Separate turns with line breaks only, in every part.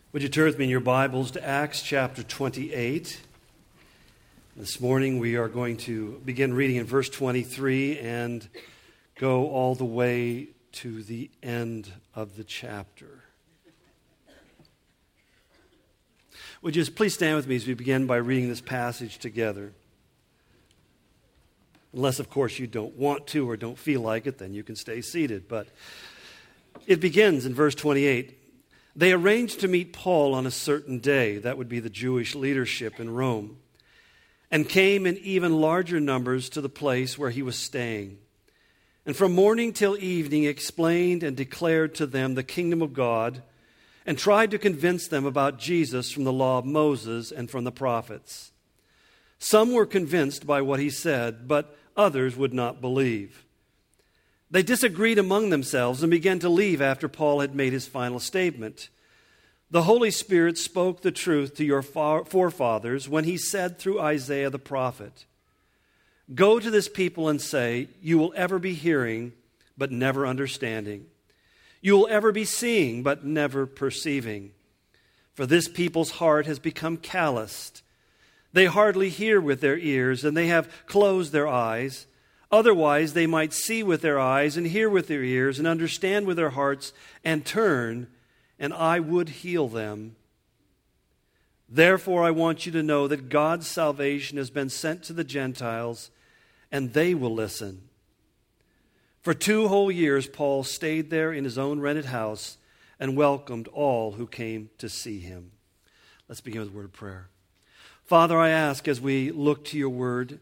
Would you turn with me in your Bibles to Acts chapter 28? This morning we are going to begin reading in verse 23 and go all the way to the end of the chapter. Would you please stand with me as we begin by reading this passage together? Unless, of course, you don't want to or don't feel like it, then you can stay seated. But it begins in verse 28. They arranged to meet Paul on a certain day, that would be the Jewish leadership in Rome, and came in even larger numbers to the place where he was staying. And from morning till evening explained and declared to them the kingdom of God, and tried to convince them about Jesus from the law of Moses and from the prophets. Some were convinced by what he said, but others would not believe. They disagreed among themselves and began to leave after Paul had made his final statement. The Holy Spirit spoke the truth to your forefathers when he said through Isaiah the prophet, "Go to this people and say, you will ever be hearing, but never understanding. You will ever be seeing, but never perceiving. For this people's heart has become calloused. They hardly hear with their ears, and they have closed their eyes. Otherwise, they might see with their eyes and hear with their ears and understand with their hearts and turn, and I would heal them. Therefore, I want you to know that God's salvation has been sent to the Gentiles, and they will listen." For 2 whole years, Paul stayed there in his own rented house and welcomed all who came to see him. Let's begin with a word of prayer. Father, I ask as we look to your word,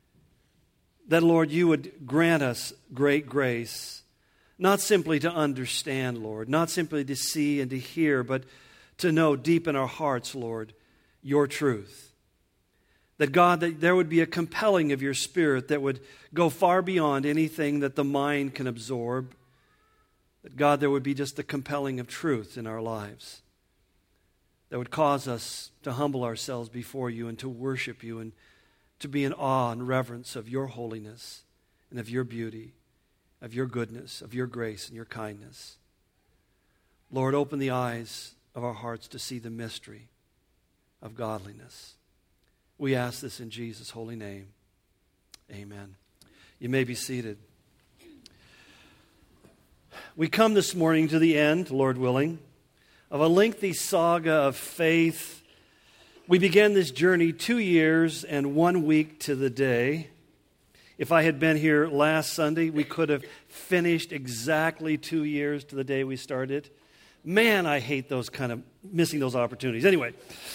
that, Lord, you would grant us great grace, not simply to understand, Lord, not simply to see and to hear, but to know deep in our hearts, Lord, your truth. That, God, that there would be a compelling of your Spirit that would go far beyond anything that the mind can absorb. That, God, there would be just the compelling of truth in our lives that would cause us to humble ourselves before you and to worship you and to be in awe and reverence of your holiness and of your beauty, of your goodness, of your grace and your kindness. Lord, open the eyes of our hearts to see the mystery of godliness. We ask this in Jesus' holy name. Amen. You may be seated. We come this morning to the end, Lord willing, of a lengthy saga of faith. We began this journey 2 years and 1 week to the day. If I had been here last Sunday, we could have finished exactly 2 years to the day we started. Man, I hate those kind of missing those opportunities. Anyway.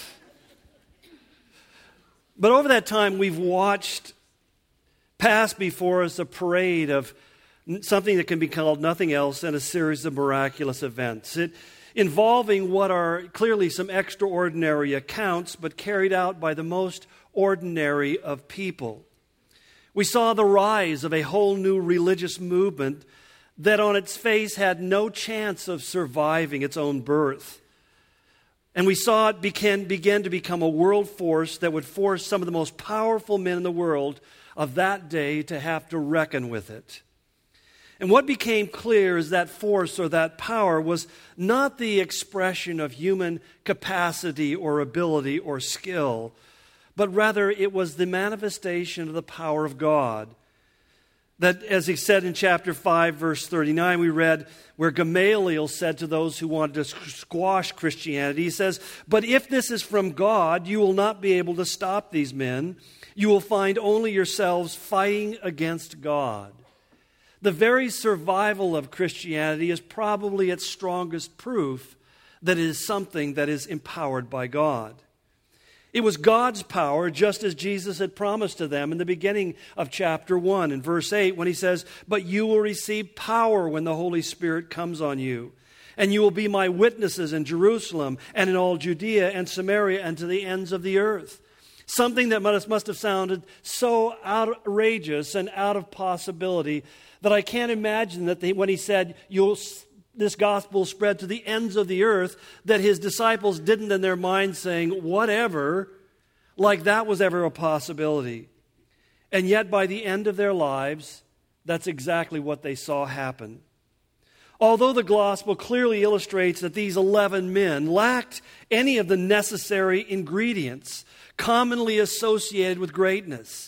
But over that time, we've watched pass before us a parade of something that can be called nothing else than a series of miraculous events. Involving what are clearly some extraordinary accounts, but carried out by the most ordinary of people. We saw the rise of a whole new religious movement that on its face had no chance of surviving its own birth. And we saw it begin to become a world force that would force some of the most powerful men in the world of that day to have to reckon with it. And what became clear is that force or that power was not the expression of human capacity or ability or skill, but rather it was the manifestation of the power of God. That, as he said in chapter 5, verse 39, we read where Gamaliel said to those who wanted to squash Christianity, he says, "But if this is from God, you will not be able to stop these men. You will find only yourselves fighting against God." The very survival of Christianity is probably its strongest proof that it is something that is empowered by God. It was God's power, just as Jesus had promised to them in the beginning of chapter 1 in verse 8 when he says, "But you will receive power when the Holy Spirit comes on you, and you will be my witnesses in Jerusalem and in all Judea and Samaria and to the ends of the earth." Something that must have sounded so outrageous and out of possibility that I can't imagine that when he said, this gospel will spread to the ends of the earth, that his disciples didn't in their mind saying, whatever, like that was ever a possibility. And yet by the end of their lives, that's exactly what they saw happen. Although the gospel clearly illustrates that these 11 men lacked any of the necessary ingredients commonly associated with greatness,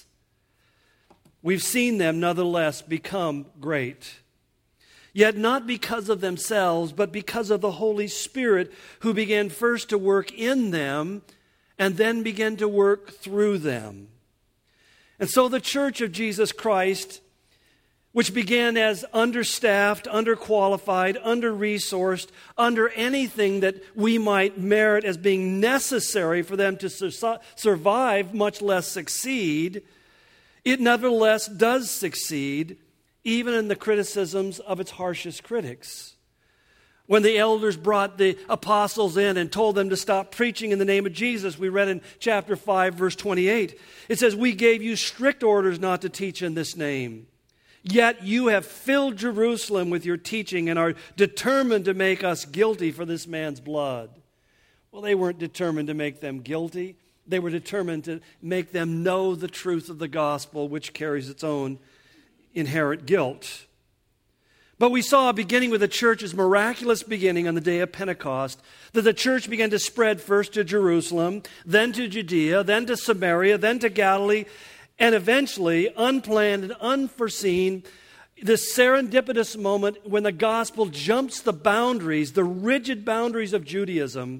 we've seen them nonetheless become great. Yet not because of themselves, but because of the Holy Spirit, who began first to work in them and then began to work through them. And so the Church of Jesus Christ, which began as understaffed, underqualified, under-resourced, under anything that we might merit as being necessary for them to survive, much less succeed, it nevertheless does succeed, even in the criticisms of its harshest critics. When the elders brought the apostles in and told them to stop preaching in the name of Jesus, we read in chapter 5, verse 28, it says, "We gave you strict orders not to teach in this name. Yet you have filled Jerusalem with your teaching and are determined to make us guilty for this man's blood." Well, they weren't determined to make them guilty. They were determined to make them know the truth of the gospel, which carries its own inherent guilt. But we saw, beginning with the church's miraculous beginning on the day of Pentecost, that the church began to spread first to Jerusalem, then to Judea, then to Samaria, then to Galilee, and eventually, unplanned and unforeseen, this serendipitous moment when the gospel jumps the boundaries, the rigid boundaries of Judaism,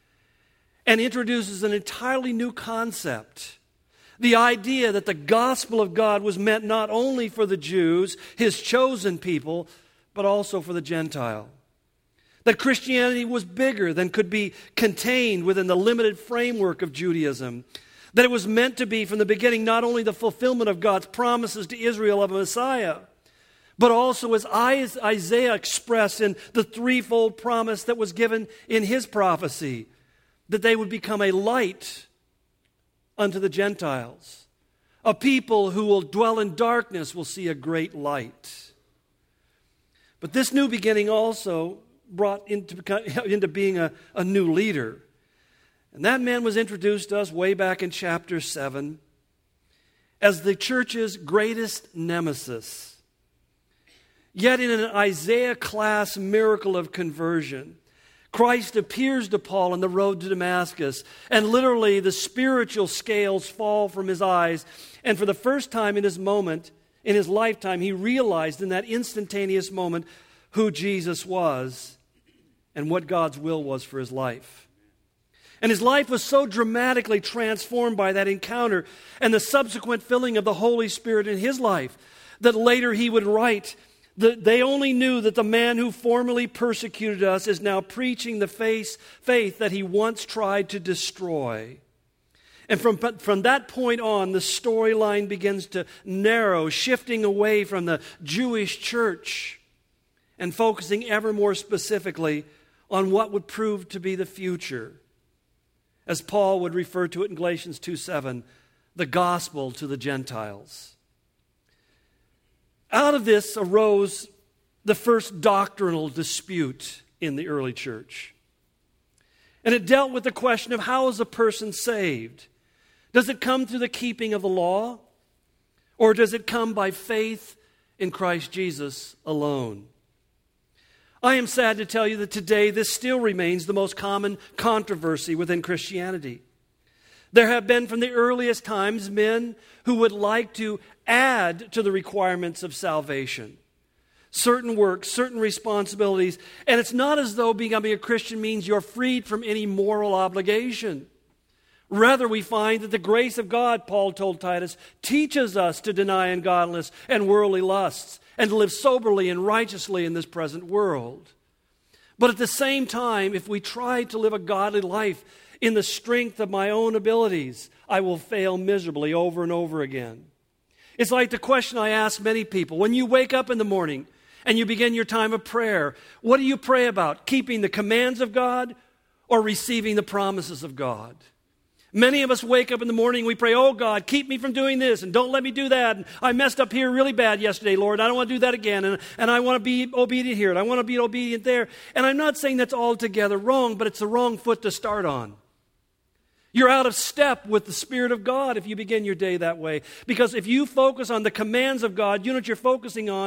and introduces an entirely new concept. The idea that the gospel of God was meant not only for the Jews, His chosen people, but also for the Gentile. That Christianity was bigger than could be contained within the limited framework of Judaism. That it was meant to be from the beginning not only the fulfillment of God's promises to Israel of a Messiah, but also as Isaiah expressed in the threefold promise that was given in his prophecy, that they would become a light unto the Gentiles. A people who will dwell in darkness will see a great light. But this new beginning also brought into being a new leader. And that man was introduced to us way back in chapter 7 as the church's greatest nemesis. Yet in an Isaiah-class miracle of conversion, Christ appears to Paul on the road to Damascus, and literally the spiritual scales fall from his eyes. And for the first time in his lifetime, he realized in that instantaneous moment who Jesus was and what God's will was for his life. And his life was so dramatically transformed by that encounter and the subsequent filling of the Holy Spirit in his life that later he would write, they only knew that the man who formerly persecuted us is now preaching the faith that he once tried to destroy. And from that point on, the storyline begins to narrow, shifting away from the Jewish church and focusing ever more specifically on what would prove to be the future. As Paul would refer to it in Galatians 2:7, the gospel to the Gentiles. Out of this arose the first doctrinal dispute in the early church. And it dealt with the question of how is a person saved? Does it come through the keeping of the law? Or does it come by faith in Christ Jesus alone? I am sad to tell you that today this still remains the most common controversy within Christianity. There have been from the earliest times men who would like to add to the requirements of salvation. Certain works, certain responsibilities. And it's not as though becoming a Christian means you're freed from any moral obligation. Rather, we find that the grace of God, Paul told Titus, teaches us to deny ungodliness and worldly lusts and to live soberly and righteously in this present world. But at the same time, if we try to live a godly life in the strength of my own abilities, I will fail miserably over and over again. It's like the question I ask many people. When you wake up in the morning and you begin your time of prayer, what do you pray about? Keeping the commands of God or receiving the promises of God? Many of us wake up in the morning, we pray, oh God, keep me from doing this and don't let me do that. And I messed up here really bad yesterday, Lord. I don't want to do that again. And I want to be obedient here and I want to be obedient there. And I'm not saying that's altogether wrong, but it's the wrong foot to start on. You're out of step with the Spirit of God if you begin your day that way. Because if you focus on the commands of God, you know what you're focusing on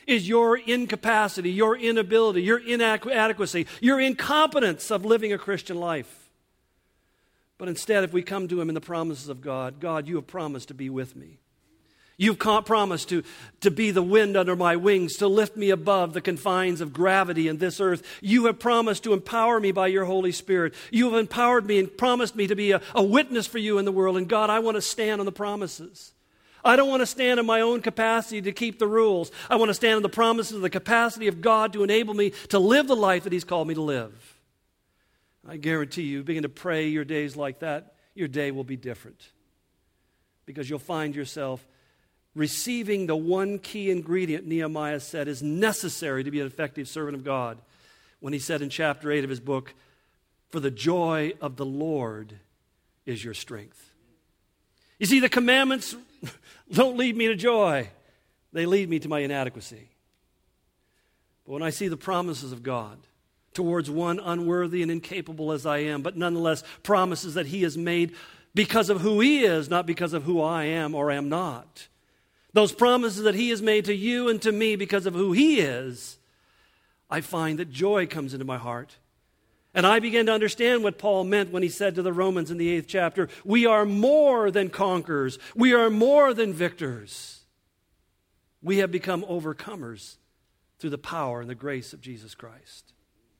is your incapacity, your inability, your inadequacy, your incompetence of living a Christian life. But instead, if we come to Him in the promises of God, God, you have promised to be with me. You've promised to be the wind under my wings, to lift me above the confines of gravity in this earth. You have promised to empower me by your Holy Spirit. You have empowered me and promised me to be a witness for you in the world. And God, I want to stand on the promises. I don't want to stand in my own capacity to keep the rules. I want to stand on the promises of the capacity of God to enable me to live the life that He's called me to live. I guarantee you, begin to pray your days like that, your day will be different. Because you'll find yourself receiving the one key ingredient Nehemiah said is necessary to be an effective servant of God, when he said in chapter 8 of his book, "For the joy of the Lord is your strength." You see, the commandments don't lead me to joy. They lead me to my inadequacy. But when I see the promises of God towards one unworthy and incapable as I am, but nonetheless promises that He has made because of who He is, not because of who I am or am not. Those promises that He has made to you and to me because of who He is, I find that joy comes into my heart. And I begin to understand what Paul meant when he said to the Romans in the 8th chapter, we are more than conquerors. We are more than victors. We have become overcomers through the power and the grace of Jesus Christ.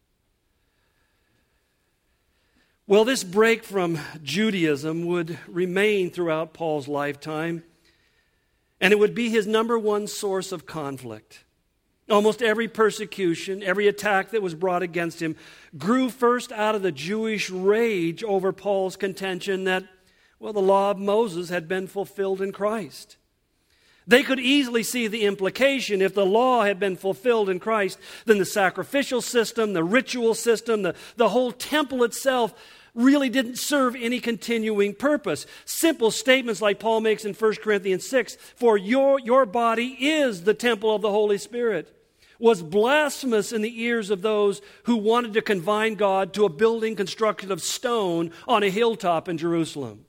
Well, this break from Judaism would remain throughout Paul's lifetime, and it would be his number one source of conflict. Almost every persecution, every attack that was brought against him grew first out of the Jewish rage over Paul's contention that, well, the law of Moses had been fulfilled in Christ. They could easily see the implication. If the law had been fulfilled in Christ, then the sacrificial system, the ritual system, the whole temple itself really didn't serve any continuing purpose. Simple statements like Paul makes in 1 Corinthians 6, "For your body is the temple of the Holy Spirit," was blasphemous in the ears of those who wanted to confine God to a building constructed of stone on a hilltop in Jerusalem.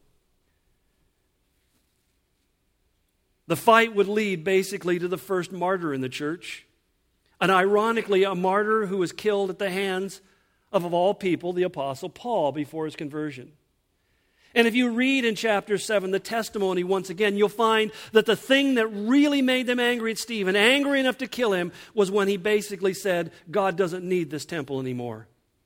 The fight would lead basically to the first martyr in the church, and ironically a martyr who was killed at the hands of all people, the Apostle Paul, before his conversion. And if you read in chapter 7 the testimony once again, you'll find that the thing that really made them angry at Stephen, angry enough to kill him, was when he basically said, God doesn't need this temple anymore.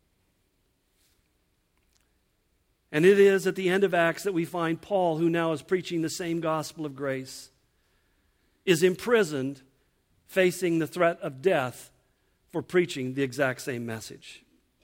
And it is at the end of Acts that we find Paul, who now is preaching the same gospel of grace, is imprisoned, facing the threat of death for preaching the exact same message.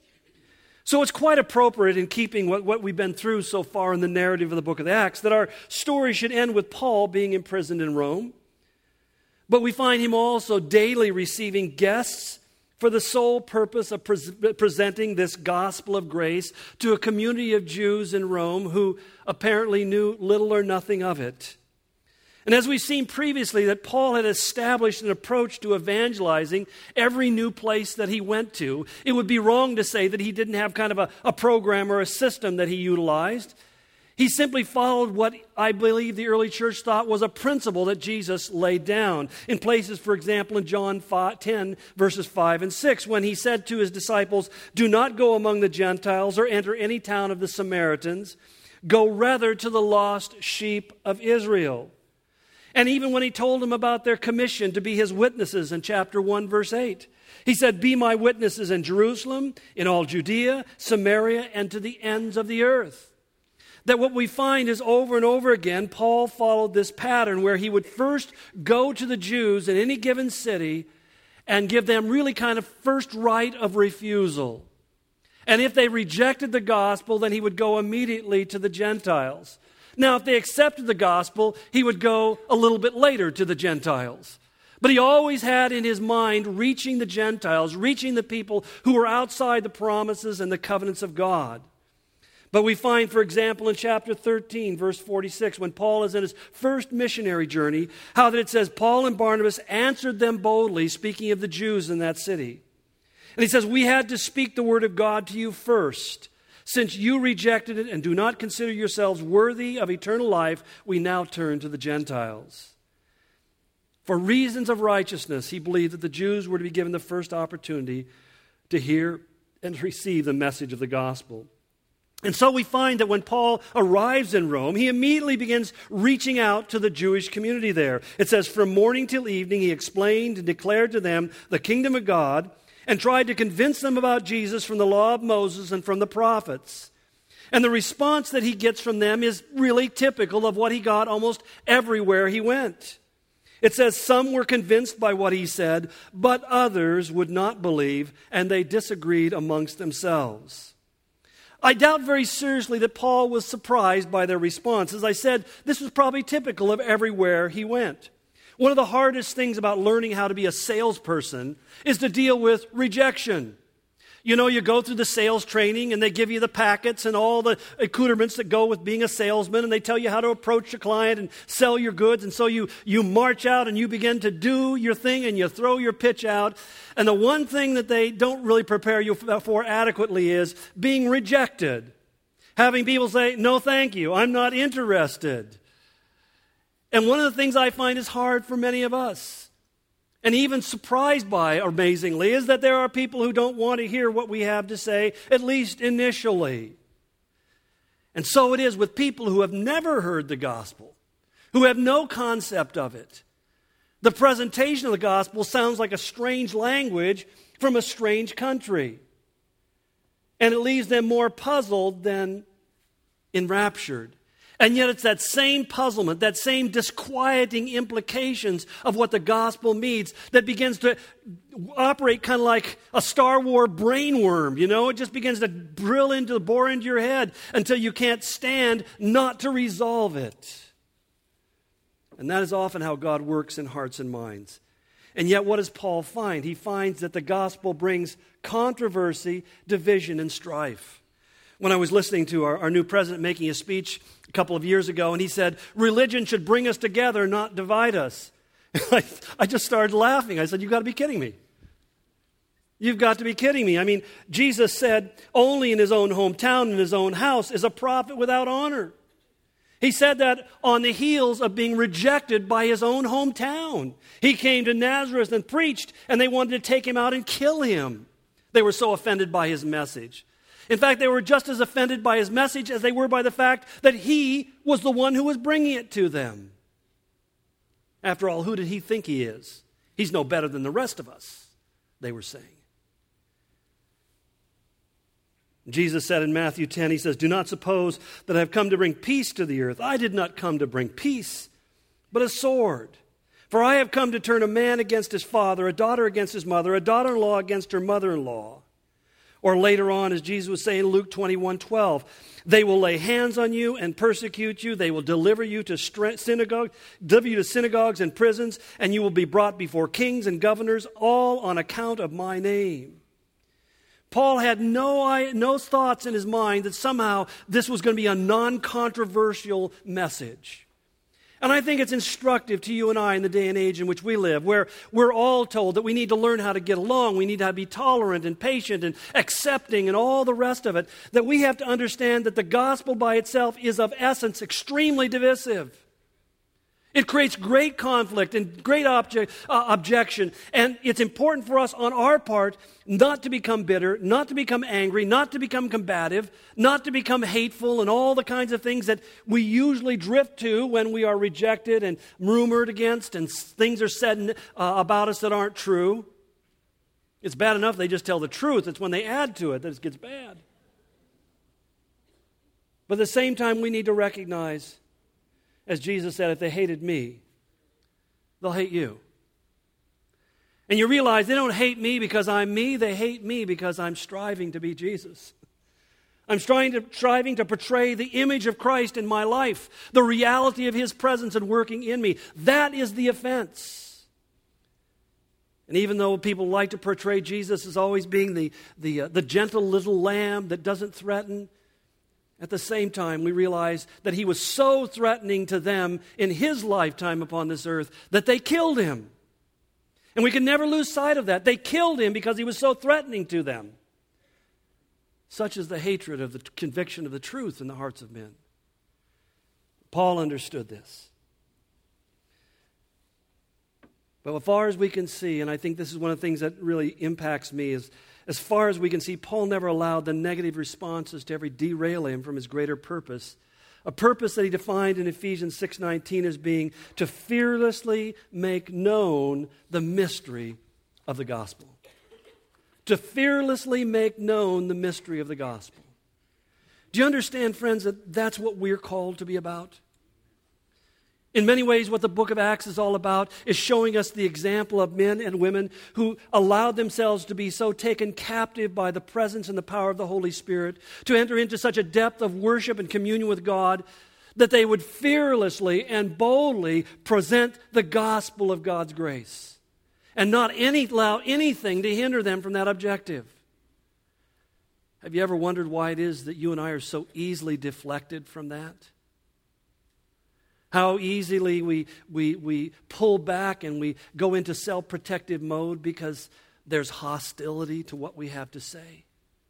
So it's quite appropriate, in keeping what we've been through so far in the narrative of the book of Acts, that our story should end with Paul being imprisoned in Rome. But we find him also daily receiving guests for the sole purpose of presenting this gospel of grace to a community of Jews in Rome who apparently knew little or nothing of it. And as we've seen previously, that Paul had established an approach to evangelizing every new place that he went to. It would be wrong to say that he didn't have kind of a program or a system that he utilized. He simply followed what I believe the early church thought was a principle that Jesus laid down. In places, for example, in John 10, verses 5 and 6, when he said to his disciples, "Do not go among the Gentiles or enter any town of the Samaritans. Go rather to the lost sheep of Israel." And even when he told them about their commission to be his witnesses in chapter 1, verse 8, he said, "Be my witnesses in Jerusalem, in all Judea, Samaria, and to the ends of the earth." That what we find is over and over again, Paul followed this pattern where he would first go to the Jews in any given city and give them really kind of first right of refusal. And if they rejected the gospel, then he would go immediately to the Gentiles. Now, if they accepted the gospel, he would go a little bit later to the Gentiles. But he always had in his mind reaching the Gentiles, reaching the people who were outside the promises and the covenants of God. But we find, for example, in chapter 13, verse 46, when Paul is in his first missionary journey, how that it says, Paul and Barnabas answered them boldly, speaking of the Jews in that city. And he says, "We had to speak the word of God to you first. Since you rejected it and do not consider yourselves worthy of eternal life, we now turn to the Gentiles." For reasons of righteousness, he believed that the Jews were to be given the first opportunity to hear and to receive the message of the gospel. And so we find that when Paul arrives in Rome, he immediately begins reaching out to the Jewish community there. It says, from morning till evening, he explained and declared to them the kingdom of God and tried to convince them about Jesus from the law of Moses and from the prophets. And the response that he gets from them is really typical of what he got almost everywhere he went. It says some were convinced by what he said, but others would not believe, and they disagreed amongst themselves. I doubt very seriously that Paul was surprised by their response. As I said, this was probably typical of everywhere he went. One of the hardest things about learning how to be a salesperson is to deal with rejection. You know, you go through the sales training and they give you the packets and all the accoutrements that go with being a salesman, and they tell you how to approach your client and sell your goods. And so you march out and you begin to do your thing and you throw your pitch out. And the one thing that they don't really prepare you for adequately is being rejected. Having people say, no, thank you, I'm not interested. And one of the things I find is hard for many of us, and even surprised by, amazingly, is that there are people who don't want to hear what we have to say, at least initially. And so it is with people who have never heard the gospel, who have no concept of it. The presentation of the gospel sounds like a strange language from a strange country. And it leaves them more puzzled than enraptured. And yet it's that same puzzlement, that same disquieting implications of what the gospel means that begins to operate kind of like a Star Wars brainworm, you know? It just begins to bore into your head until you can't stand not to resolve it. And that is often how God works in hearts and minds. And yet what does Paul find? He finds that the gospel brings controversy, division, and strife. When I was listening to our new president making a speech a couple of years ago, and he said, religion should bring us together, not divide us. I just started laughing. I said, you've got to be kidding me. You've got to be kidding me. I mean, Jesus said, only in his own hometown, in his own house, is a prophet without honor. He said that on the heels of being rejected by his own hometown. He came to Nazareth and preached, and they wanted to take him out and kill him. They were so offended by his message. In fact, they were just as offended by his message as they were by the fact that he was the one who was bringing it to them. After all, who did he think he is? He's no better than the rest of us, they were saying. Jesus said in Matthew 10, he says, do not suppose that I have come to bring peace to the earth. I did not come to bring peace, but a sword. For I have come to turn a man against his father, a daughter against his mother, a daughter-in-law against her mother-in-law. Or later on, as Jesus was saying in Luke 21:12, they will lay hands on you and persecute you. They will deliver you to synagogues and prisons, and you will be brought before kings and governors, all on account of my name. Paul had no thoughts in his mind that somehow this was going to be a non-controversial message. And I think it's instructive to you and I in the day and age in which we live, where we're all told that we need to learn how to get along, we need to be tolerant and patient and accepting and all the rest of it, that we have to understand that the gospel by itself is of essence extremely divisive. It creates great conflict and great objection, and it's important for us on our part not to become bitter, not to become angry, not to become combative, not to become hateful and all the kinds of things that we usually drift to when we are rejected and rumored against and things are said about us that aren't true. It's bad enough they just tell the truth. It's when they add to it that it gets bad. But at the same time, we need to recognize, as Jesus said, if they hated me, they'll hate you. And you realize they don't hate me because I'm me. They hate me because I'm striving to be Jesus. I'm striving to portray the image of Christ in my life, the reality of his presence and working in me. That is the offense. And even though people like to portray Jesus as always being the gentle little lamb that doesn't threaten, at the same time, we realize that he was so threatening to them in his lifetime upon this earth that they killed him. And we can never lose sight of that. They killed him because he was so threatening to them. Such is the hatred of the conviction of the truth in the hearts of men. Paul understood this. But as far as we can see, and I think this is one of the things that really impacts me, is as far as we can see, Paul never allowed the negative responses to ever derail him from his greater purpose. A purpose that he defined in Ephesians 6:19 as being to fearlessly make known the mystery of the gospel. To fearlessly make known the mystery of the gospel. Do you understand, friends, that that's what we're called to be about? In many ways, what the book of Acts is all about is showing us the example of men and women who allowed themselves to be so taken captive by the presence and the power of the Holy Spirit, to enter into such a depth of worship and communion with God, that they would fearlessly and boldly present the gospel of God's grace, and not allow anything to hinder them from that objective. Have you ever wondered why it is that you and I are so easily deflected from that? How easily we pull back and we go into self-protective mode because there's hostility to what we have to say.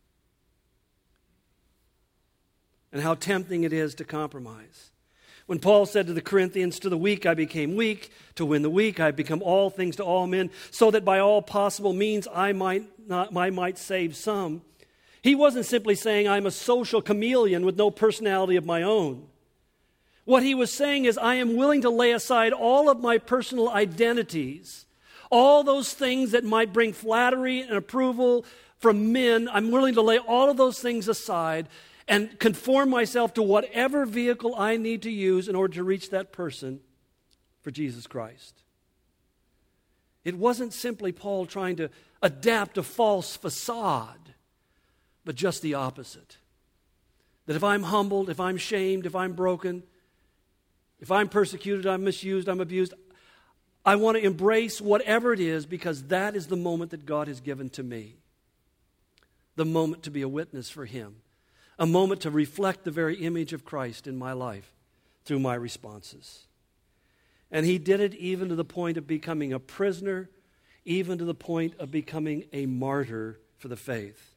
And how tempting it is to compromise. When Paul said to the Corinthians, "To the weak I became weak, to win the weak I become all things to all men, so that by all possible means I might save some," he wasn't simply saying I'm a social chameleon with no personality of my own. What he was saying is, I am willing to lay aside all of my personal identities, all those things that might bring flattery and approval from men. I'm willing to lay all of those things aside and conform myself to whatever vehicle I need to use in order to reach that person for Jesus Christ. It wasn't simply Paul trying to adapt a false facade, but just the opposite. That if I'm humbled, if I'm shamed, if I'm broken, if I'm persecuted, I'm misused, I'm abused, I want to embrace whatever it is, because that is the moment that God has given to me. The moment to be a witness for Him. A moment to reflect the very image of Christ in my life through my responses. And he did it even to the point of becoming a prisoner, even to the point of becoming a martyr for the faith.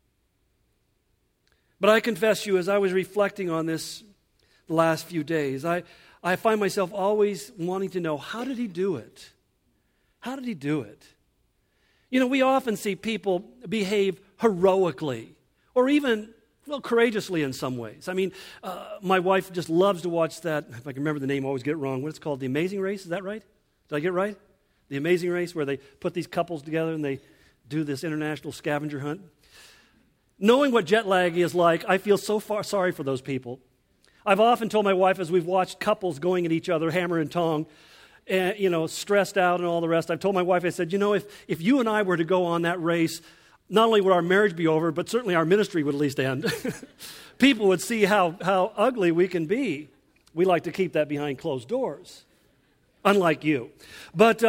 But I confess to you, as I was reflecting on this the last few days, I find myself always wanting to know, how did he do it? How did he do it? You know, we often see people behave heroically, or even, well, courageously in some ways. I mean, my wife just loves to watch that, if I can remember the name, I always get it wrong, what it's called, The Amazing Race, is that right? Did I get it right? The Amazing Race, where they put these couples together and they do this international scavenger hunt. Knowing what jet lag is like, I feel so sorry for those people. I've often told my wife, as we've watched couples going at each other, hammer and tong, and, stressed out and all the rest, I've told my wife, I said, if you and I were to go on that race, not only would our marriage be over, but certainly our ministry would at least end. People would see how ugly we can be. We like to keep that behind closed doors, unlike you. But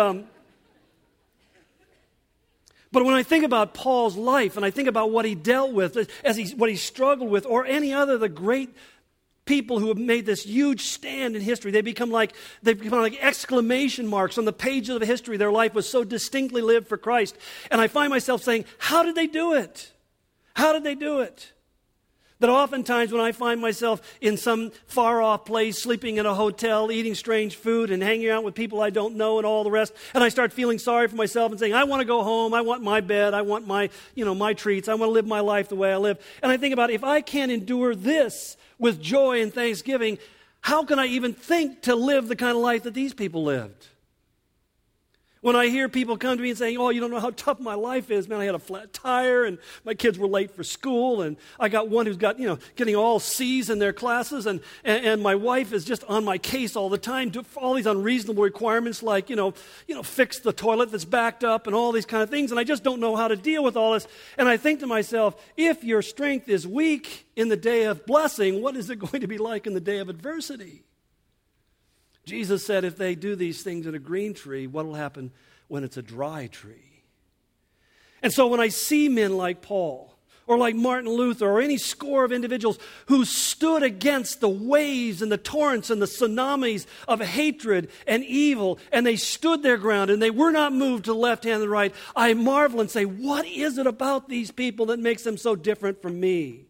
when I think about Paul's life, and I think about what he dealt with, what he struggled with, or any other of the great people who have made this huge stand in history, they've become like exclamation marks on the pages of history. Their life was so distinctly lived for Christ. And I find myself saying, how did they do it? How did they do it? That oftentimes when I find myself in some far-off place, sleeping in a hotel, eating strange food, and hanging out with people I don't know and all the rest, and I start feeling sorry for myself and saying, I want to go home, I want my bed, I want my treats, I want to live my life the way I live. And I think about, if I can't endure this with joy and thanksgiving, how can I even think to live the kind of life that these people lived? When I hear people come to me and saying, you don't know how tough my life is. Man, I had a flat tire, and my kids were late for school, and I got one who's got, getting all C's in their classes, and my wife is just on my case all the time, all these unreasonable requirements like, fix the toilet that's backed up and all these kind of things, and I just don't know how to deal with all this. And I think to myself, if your strength is weak in the day of blessing, what is it going to be like in the day of adversity? Jesus said, if they do these things in a green tree, what will happen when it's a dry tree? And so when I see men like Paul, or like Martin Luther, or any score of individuals who stood against the waves and the torrents and the tsunamis of hatred and evil, and they stood their ground, and they were not moved to the left hand and the right, I marvel and say, what is it about these people that makes them so different from me?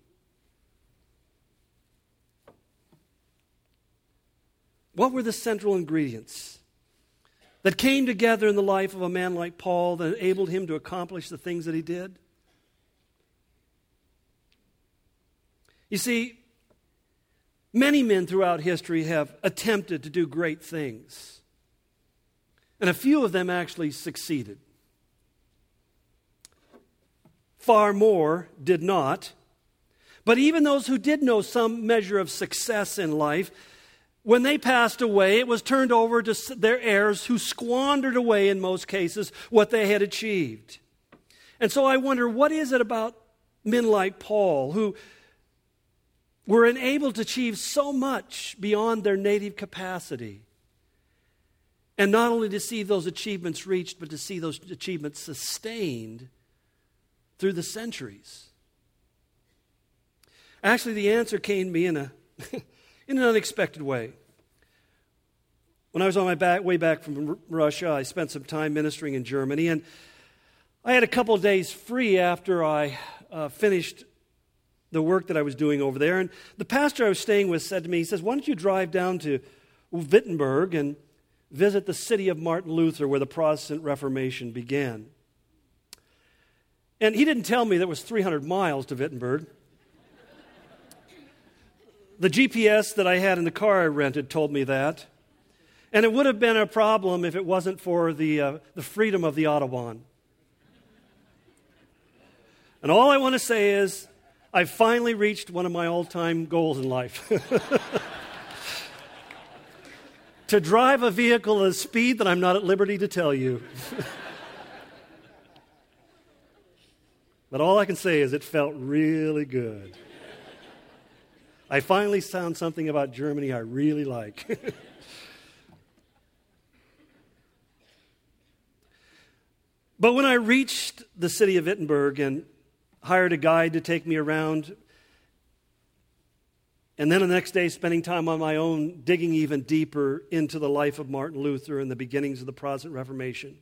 What were the central ingredients that came together in the life of a man like Paul that enabled him to accomplish the things that he did? You see, many men throughout history have attempted to do great things, and a few of them actually succeeded. Far more did not. But even those who did know some measure of success in life, when they passed away, it was turned over to their heirs who squandered away, in most cases, what they had achieved. And so I wonder, what is it about men like Paul who were enabled to achieve so much beyond their native capacity? And not only to see those achievements reached, but to see those achievements sustained through the centuries. Actually, the answer came to me in an unexpected way. When I was on my way back from Russia, I spent some time ministering in Germany, and I had a couple of days free after I finished the work that I was doing over there. And the pastor I was staying with said to me, he says, "Why don't you drive down to Wittenberg and visit the city of Martin Luther, where the Protestant Reformation began?" And he didn't tell me that it was 300 miles to Wittenberg. The GPS that I had in the car I rented told me that. And it would have been a problem if it wasn't for the freedom of the Autobahn. And all I want to say is, I finally reached one of my all-time goals in life. To drive a vehicle at a speed that I'm not at liberty to tell you. But all I can say is it felt really good. I finally found something about Germany I really like. But when I reached the city of Wittenberg and hired a guide to take me around, and then the next day spending time on my own, digging even deeper into the life of Martin Luther and the beginnings of the Protestant Reformation,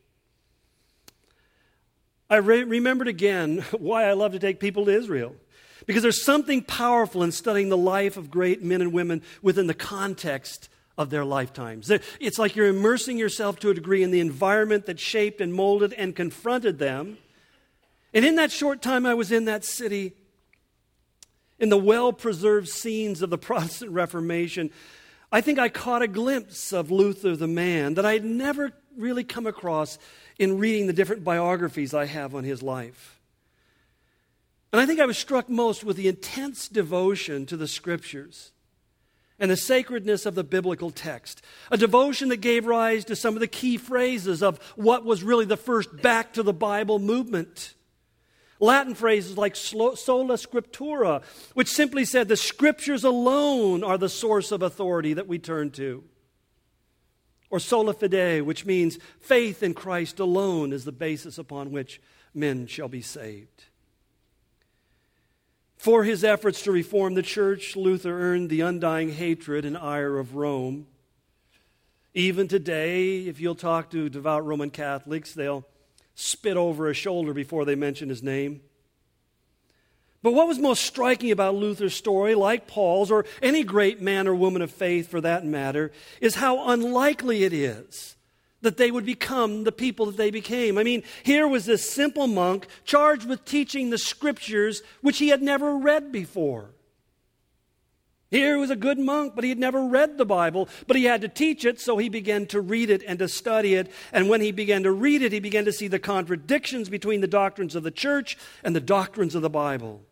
I remembered again why I love to take people to Israel. Because there's something powerful in studying the life of great men and women within the context of their lifetimes. It's like you're immersing yourself to a degree in the environment that shaped and molded and confronted them. And in that short time I was in that city, in the well-preserved scenes of the Protestant Reformation, I think I caught a glimpse of Luther the man that I had never really come across in reading the different biographies I have on his life. And I think I was struck most with the intense devotion to the Scriptures and the sacredness of the biblical text. A devotion that gave rise to some of the key phrases of what was really the first back to the Bible movement. Latin phrases like sola scriptura, which simply said the Scriptures alone are the source of authority that we turn to. Or sola fide, which means faith in Christ alone is the basis upon which men shall be saved. For his efforts to reform the church, Luther earned the undying hatred and ire of Rome. Even today, if you'll talk to devout Roman Catholics, they'll spit over his shoulder before they mention his name. But what was most striking about Luther's story, like Paul's, or any great man or woman of faith for that matter, is how unlikely it is that they would become the people that they became. I mean, here was this simple monk charged with teaching the Scriptures which he had never read before. Here was a good monk, but he had never read the Bible, but he had to teach it, so he began to read it and to study it. And when he began to read it, he began to see the contradictions between the doctrines of the church and the doctrines of the Bible.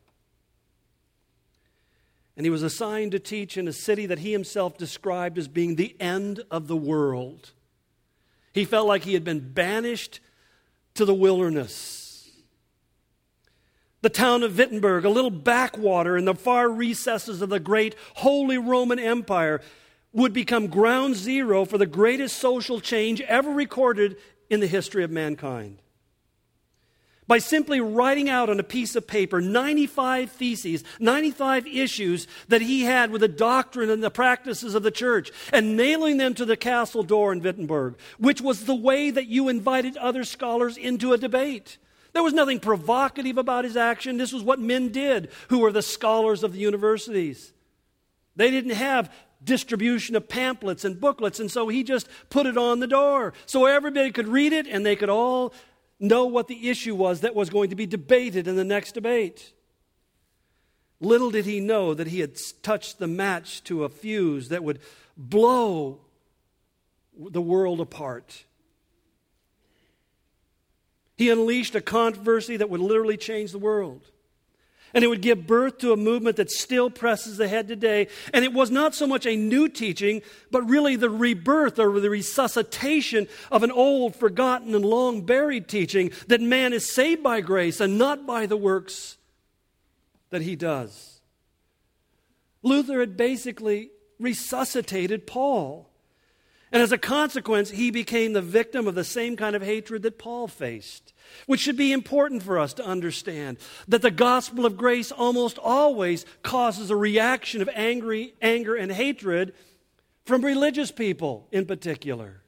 And he was assigned to teach in a city that he himself described as being the end of the world. He felt like he had been banished to the wilderness. The town of Wittenberg, a little backwater in the far recesses of the great Holy Roman Empire, would become ground zero for the greatest social change ever recorded in the history of mankind. By simply writing out on a piece of paper 95 theses, 95 issues that he had with the doctrine and the practices of the church, and nailing them to the castle door in Wittenberg, which was the way that you invited other scholars into a debate. There was nothing provocative about his action. This was what men did who were the scholars of the universities. They didn't have distribution of pamphlets and booklets, and so he just put it on the door so everybody could read it and they could all know what the issue was that was going to be debated in the next debate. Little did he know that he had touched the match to a fuse that would blow the world apart. He unleashed a controversy that would literally change the world. And it would give birth to a movement that still presses ahead today. And it was not so much a new teaching, but really the rebirth or the resuscitation of an old, forgotten, and long buried teaching that man is saved by grace and not by the works that he does. Luther had basically resuscitated Paul. And as a consequence, he became the victim of the same kind of hatred that Paul faced, which should be important for us to understand, that the gospel of grace almost always causes a reaction of anger and hatred from religious people in particular.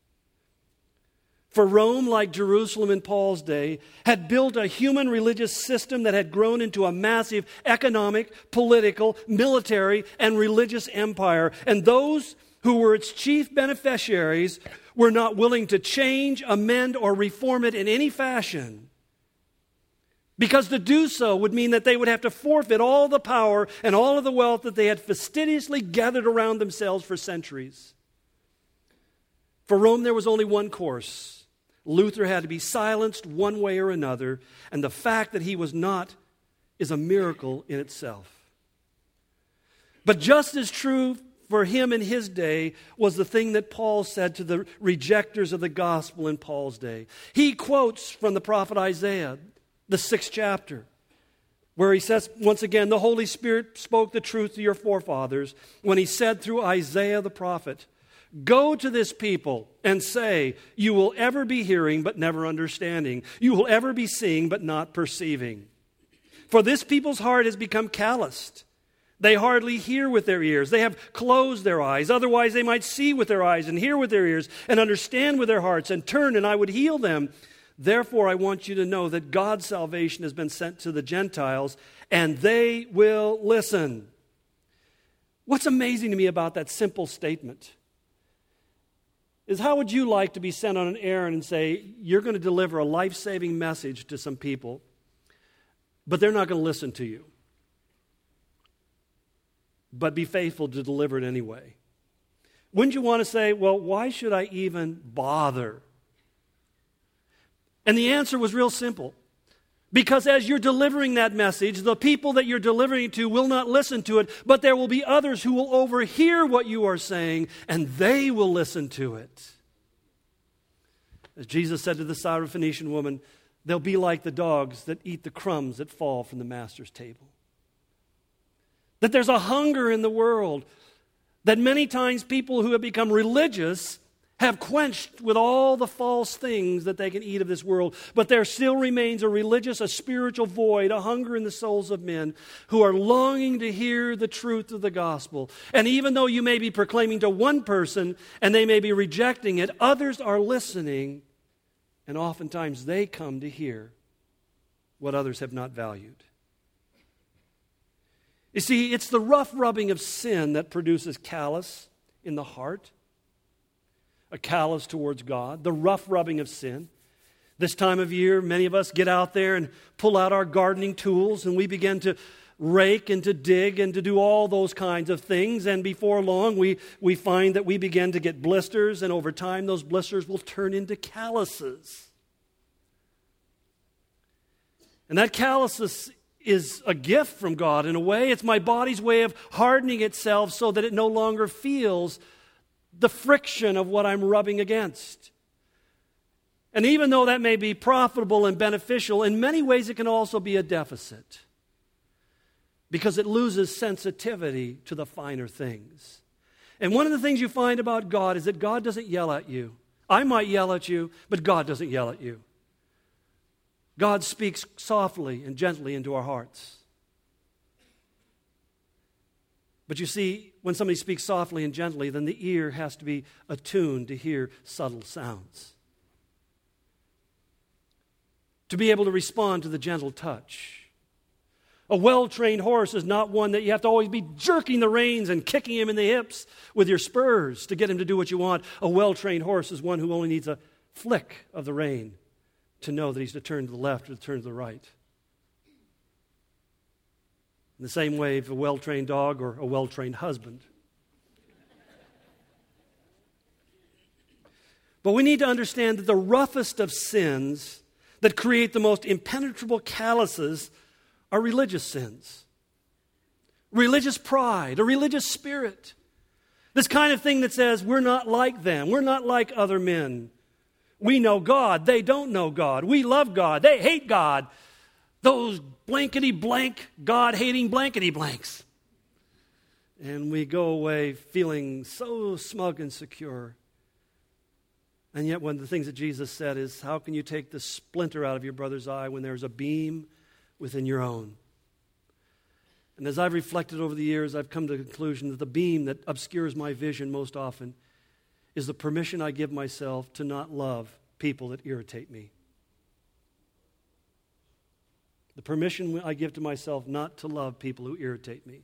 For Rome, like Jerusalem in Paul's day, had built a human religious system that had grown into a massive economic, political, military, and religious empire. And those who were its chief beneficiaries were not willing to change, amend, or reform it in any fashion. Because to do so would mean that they would have to forfeit all the power and all of the wealth that they had fastidiously gathered around themselves for centuries. For Rome, there was only one course. Luther had to be silenced one way or another, and the fact that he was not is a miracle in itself. But just as true for him in his day was the thing that Paul said to the rejectors of the gospel in Paul's day. He quotes from the prophet Isaiah, the 6th chapter, where he says, once again, the Holy Spirit spoke the truth to your forefathers when he said through Isaiah the prophet, go to this people and say, you will ever be hearing but never understanding. You will ever be seeing but not perceiving. For this people's heart has become calloused. They hardly hear with their ears. They have closed their eyes. Otherwise they might see with their eyes and hear with their ears and understand with their hearts and turn and I would heal them. Therefore I want you to know that God's salvation has been sent to the Gentiles and they will listen. What's amazing to me about that simple statement is how would you like to be sent on an errand and say, you're going to deliver a life-saving message to some people, but they're not going to listen to you. But be faithful to deliver it anyway. Wouldn't you want to say, well, why should I even bother? And the answer was real simple. Because as you're delivering that message, the people that you're delivering it to will not listen to it, but there will be others who will overhear what you are saying, and they will listen to it. As Jesus said to the Syrophoenician woman, they'll be like the dogs that eat the crumbs that fall from the master's table. That there's a hunger in the world that many times people who have become religious have quenched with all the false things that they can eat of this world. But there still remains a religious, a spiritual void, a hunger in the souls of men who are longing to hear the truth of the gospel. And even though you may be proclaiming to one person and they may be rejecting it, others are listening, and oftentimes they come to hear what others have not valued. You see, it's the rough rubbing of sin that produces callous in the heart. A callous towards God, the rough rubbing of sin. This time of year, many of us get out there and pull out our gardening tools and we begin to rake and to dig and to do all those kinds of things. And before long, we find that we begin to get blisters, and over time those blisters will turn into calluses. And that calluses is a gift from God in a way. It's my body's way of hardening itself so that it no longer feels the friction of what I'm rubbing against. And even though that may be profitable and beneficial, in many ways it can also be a deficit because it loses sensitivity to the finer things. And one of the things you find about God is that God doesn't yell at you. I might yell at you, but God doesn't yell at you. God speaks softly and gently into our hearts. But you see, when somebody speaks softly and gently, then the ear has to be attuned to hear subtle sounds. To be able to respond to the gentle touch. A well-trained horse is not one that you have to always be jerking the reins and kicking him in the hips with your spurs to get him to do what you want. A well-trained horse is one who only needs a flick of the rein to know that he's to turn to the left or to turn to the right. In the same way, if a well-trained dog or a well-trained husband. But we need to understand that the roughest of sins that create the most impenetrable calluses are religious sins. Religious pride, a religious spirit. This kind of thing that says we're not like them. We're not like other men. We know God. They don't know God. We love God. They hate God. Those blankety-blank, God-hating blankety-blanks. And we go away feeling so smug and secure. And yet one of the things that Jesus said is, how can you take the splinter out of your brother's eye when there's a beam within your own? And as I've reflected over the years, I've come to the conclusion that the beam that obscures my vision most often is the permission I give myself to not love people that irritate me. The permission I give to myself not to love people who irritate me.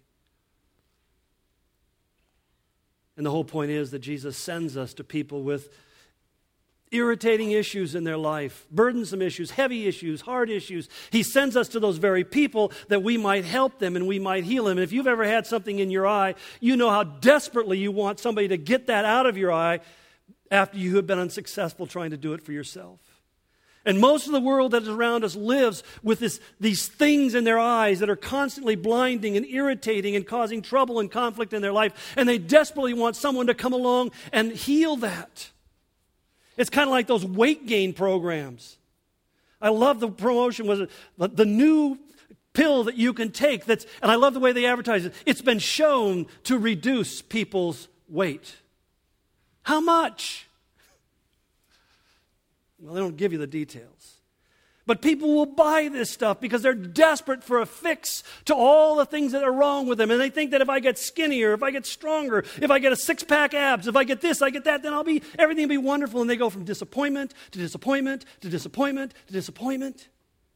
And the whole point is that Jesus sends us to people with irritating issues in their life, burdensome issues, heavy issues, hard issues. He sends us to those very people that we might help them and we might heal them. And if you've ever had something in your eye, you know how desperately you want somebody to get that out of your eye after you have been unsuccessful trying to do it for yourself. And most of the world that is around us lives with these things in their eyes that are constantly blinding and irritating and causing trouble and conflict in their life. And they desperately want someone to come along and heal that. It's kind of like those weight gain programs. I love the promotion was the new pill that you can take. And I love the way they advertise it. It's been shown to reduce people's weight. How much? Well, they don't give you the details. But people will buy this stuff because they're desperate for a fix to all the things that are wrong with them. And they think that if I get skinnier, if I get stronger, if I get a six-pack abs, if I get this, I get that, then everything will be wonderful. And they go from disappointment to disappointment to disappointment to disappointment.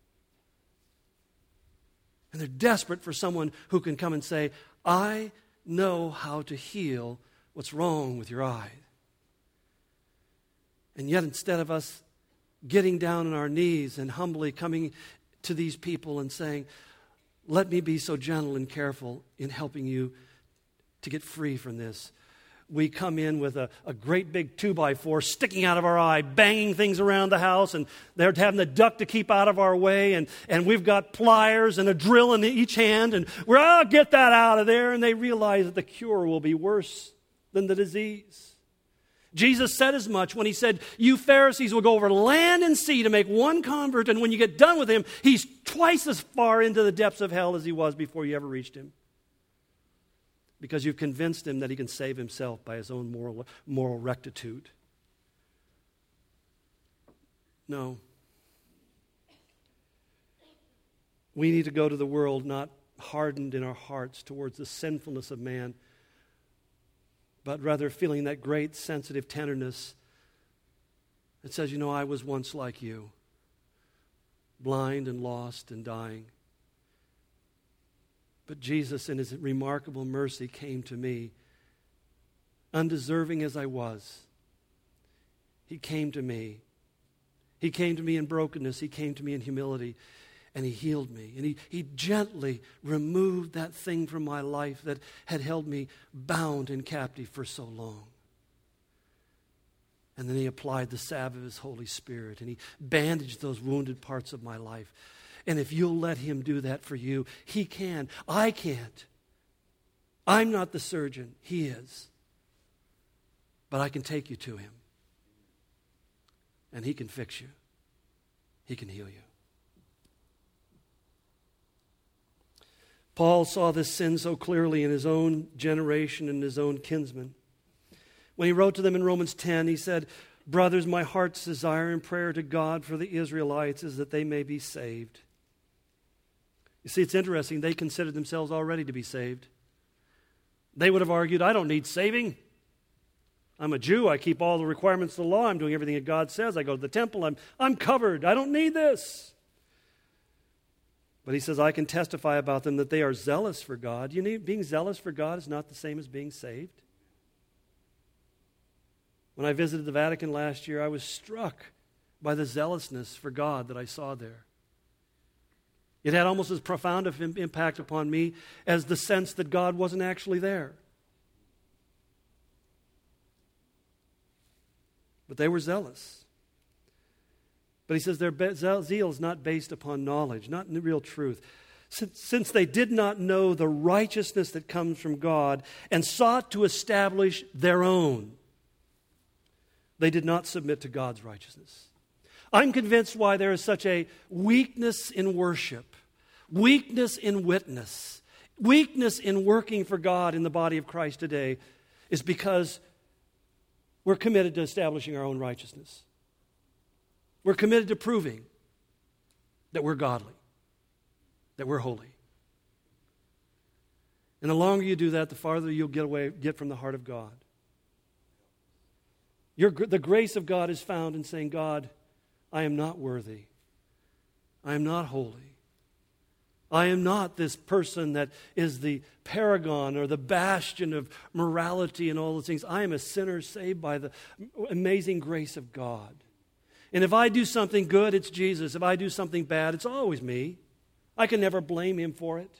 And they're desperate for someone who can come and say, I know how to heal what's wrong with your eye. And yet instead of us getting down on our knees and humbly coming to these people and saying, let me be so gentle and careful in helping you to get free from this. We come in with a great big 2x4 sticking out of our eye, banging things around the house, and they're having the duck to keep out of our way, and we've got pliers and a drill in each hand, and we're, get that out of there, and they realize that the cure will be worse than the disease. Jesus said as much when he said, you Pharisees will go over land and sea to make one convert, and when you get done with him, he's twice as far into the depths of hell as he was before you ever reached him. Because you've convinced him that he can save himself by his own moral rectitude. No. We need to go to the world not hardened in our hearts towards the sinfulness of man, but rather feeling that great sensitive tenderness that says, I was once like you, blind and lost and dying. But Jesus, in his remarkable mercy, came to me, undeserving as I was. He came to me. He came to me in brokenness. He came to me in humility. And he healed me. And he gently removed that thing from my life that had held me bound and captive for so long. And then he applied the salve of his Holy Spirit. And he bandaged those wounded parts of my life. And if you'll let him do that for you, he can. I can't. I'm not the surgeon. He is. But I can take you to him. And he can fix you. He can heal you. Paul saw this sin so clearly in his own generation and his own kinsmen. When he wrote to them in Romans 10, he said, brothers, my heart's desire and prayer to God for the Israelites is that they may be saved. You see, it's interesting. They considered themselves already to be saved. They would have argued, I don't need saving. I'm a Jew. I keep all the requirements of the law. I'm doing everything that God says. I go to the temple. I'm covered. I don't need this. But he says, I can testify about them that they are zealous for God. You know, being zealous for God is not the same as being saved. When I visited the Vatican last year, I was struck by the zealousness for God that I saw there. It had almost as profound an impact upon me as the sense that God wasn't actually there. But they were zealous. But he says their zeal is not based upon knowledge, not in real truth. Since they did not know the righteousness that comes from God and sought to establish their own, they did not submit to God's righteousness. I'm convinced why there is such a weakness in worship, weakness in witness, weakness in working for God in the body of Christ today is because we're committed to establishing our own righteousness. We're committed to proving that we're godly, that we're holy. And the longer you do that, the farther you'll get from the heart of God. The grace of God is found in saying, God, I am not worthy. I am not holy. I am not this person that is the paragon or the bastion of morality and all those things. I am a sinner saved by the amazing grace of God. And if I do something good, it's Jesus. If I do something bad, it's always me. I can never blame him for it.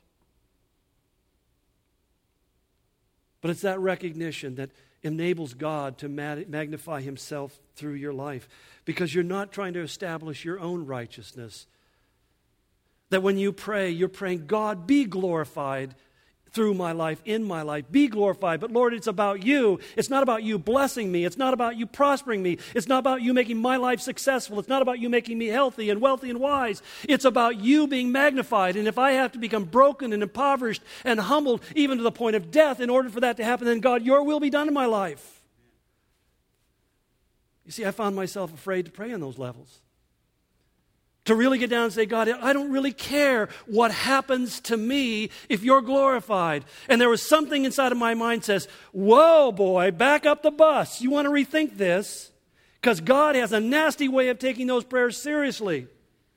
But it's that recognition that enables God to magnify himself through your life, because you're not trying to establish your own righteousness. That when you pray, you're praying, God, be glorified through my life, in my life, be glorified. But Lord, it's about you. It's not about you blessing me. It's not about you prospering me. It's not about you making my life successful. It's not about you making me healthy and wealthy and wise. It's about you being magnified. And if I have to become broken and impoverished and humbled, even to the point of death, in order for that to happen, then God, your will be done in my life. You see, I found myself afraid to pray on those levels. To really get down and say, God, I don't really care what happens to me if you're glorified. And there was something inside of my mind says, whoa, boy, back up the bus. You want to rethink this? Because God has a nasty way of taking those prayers seriously.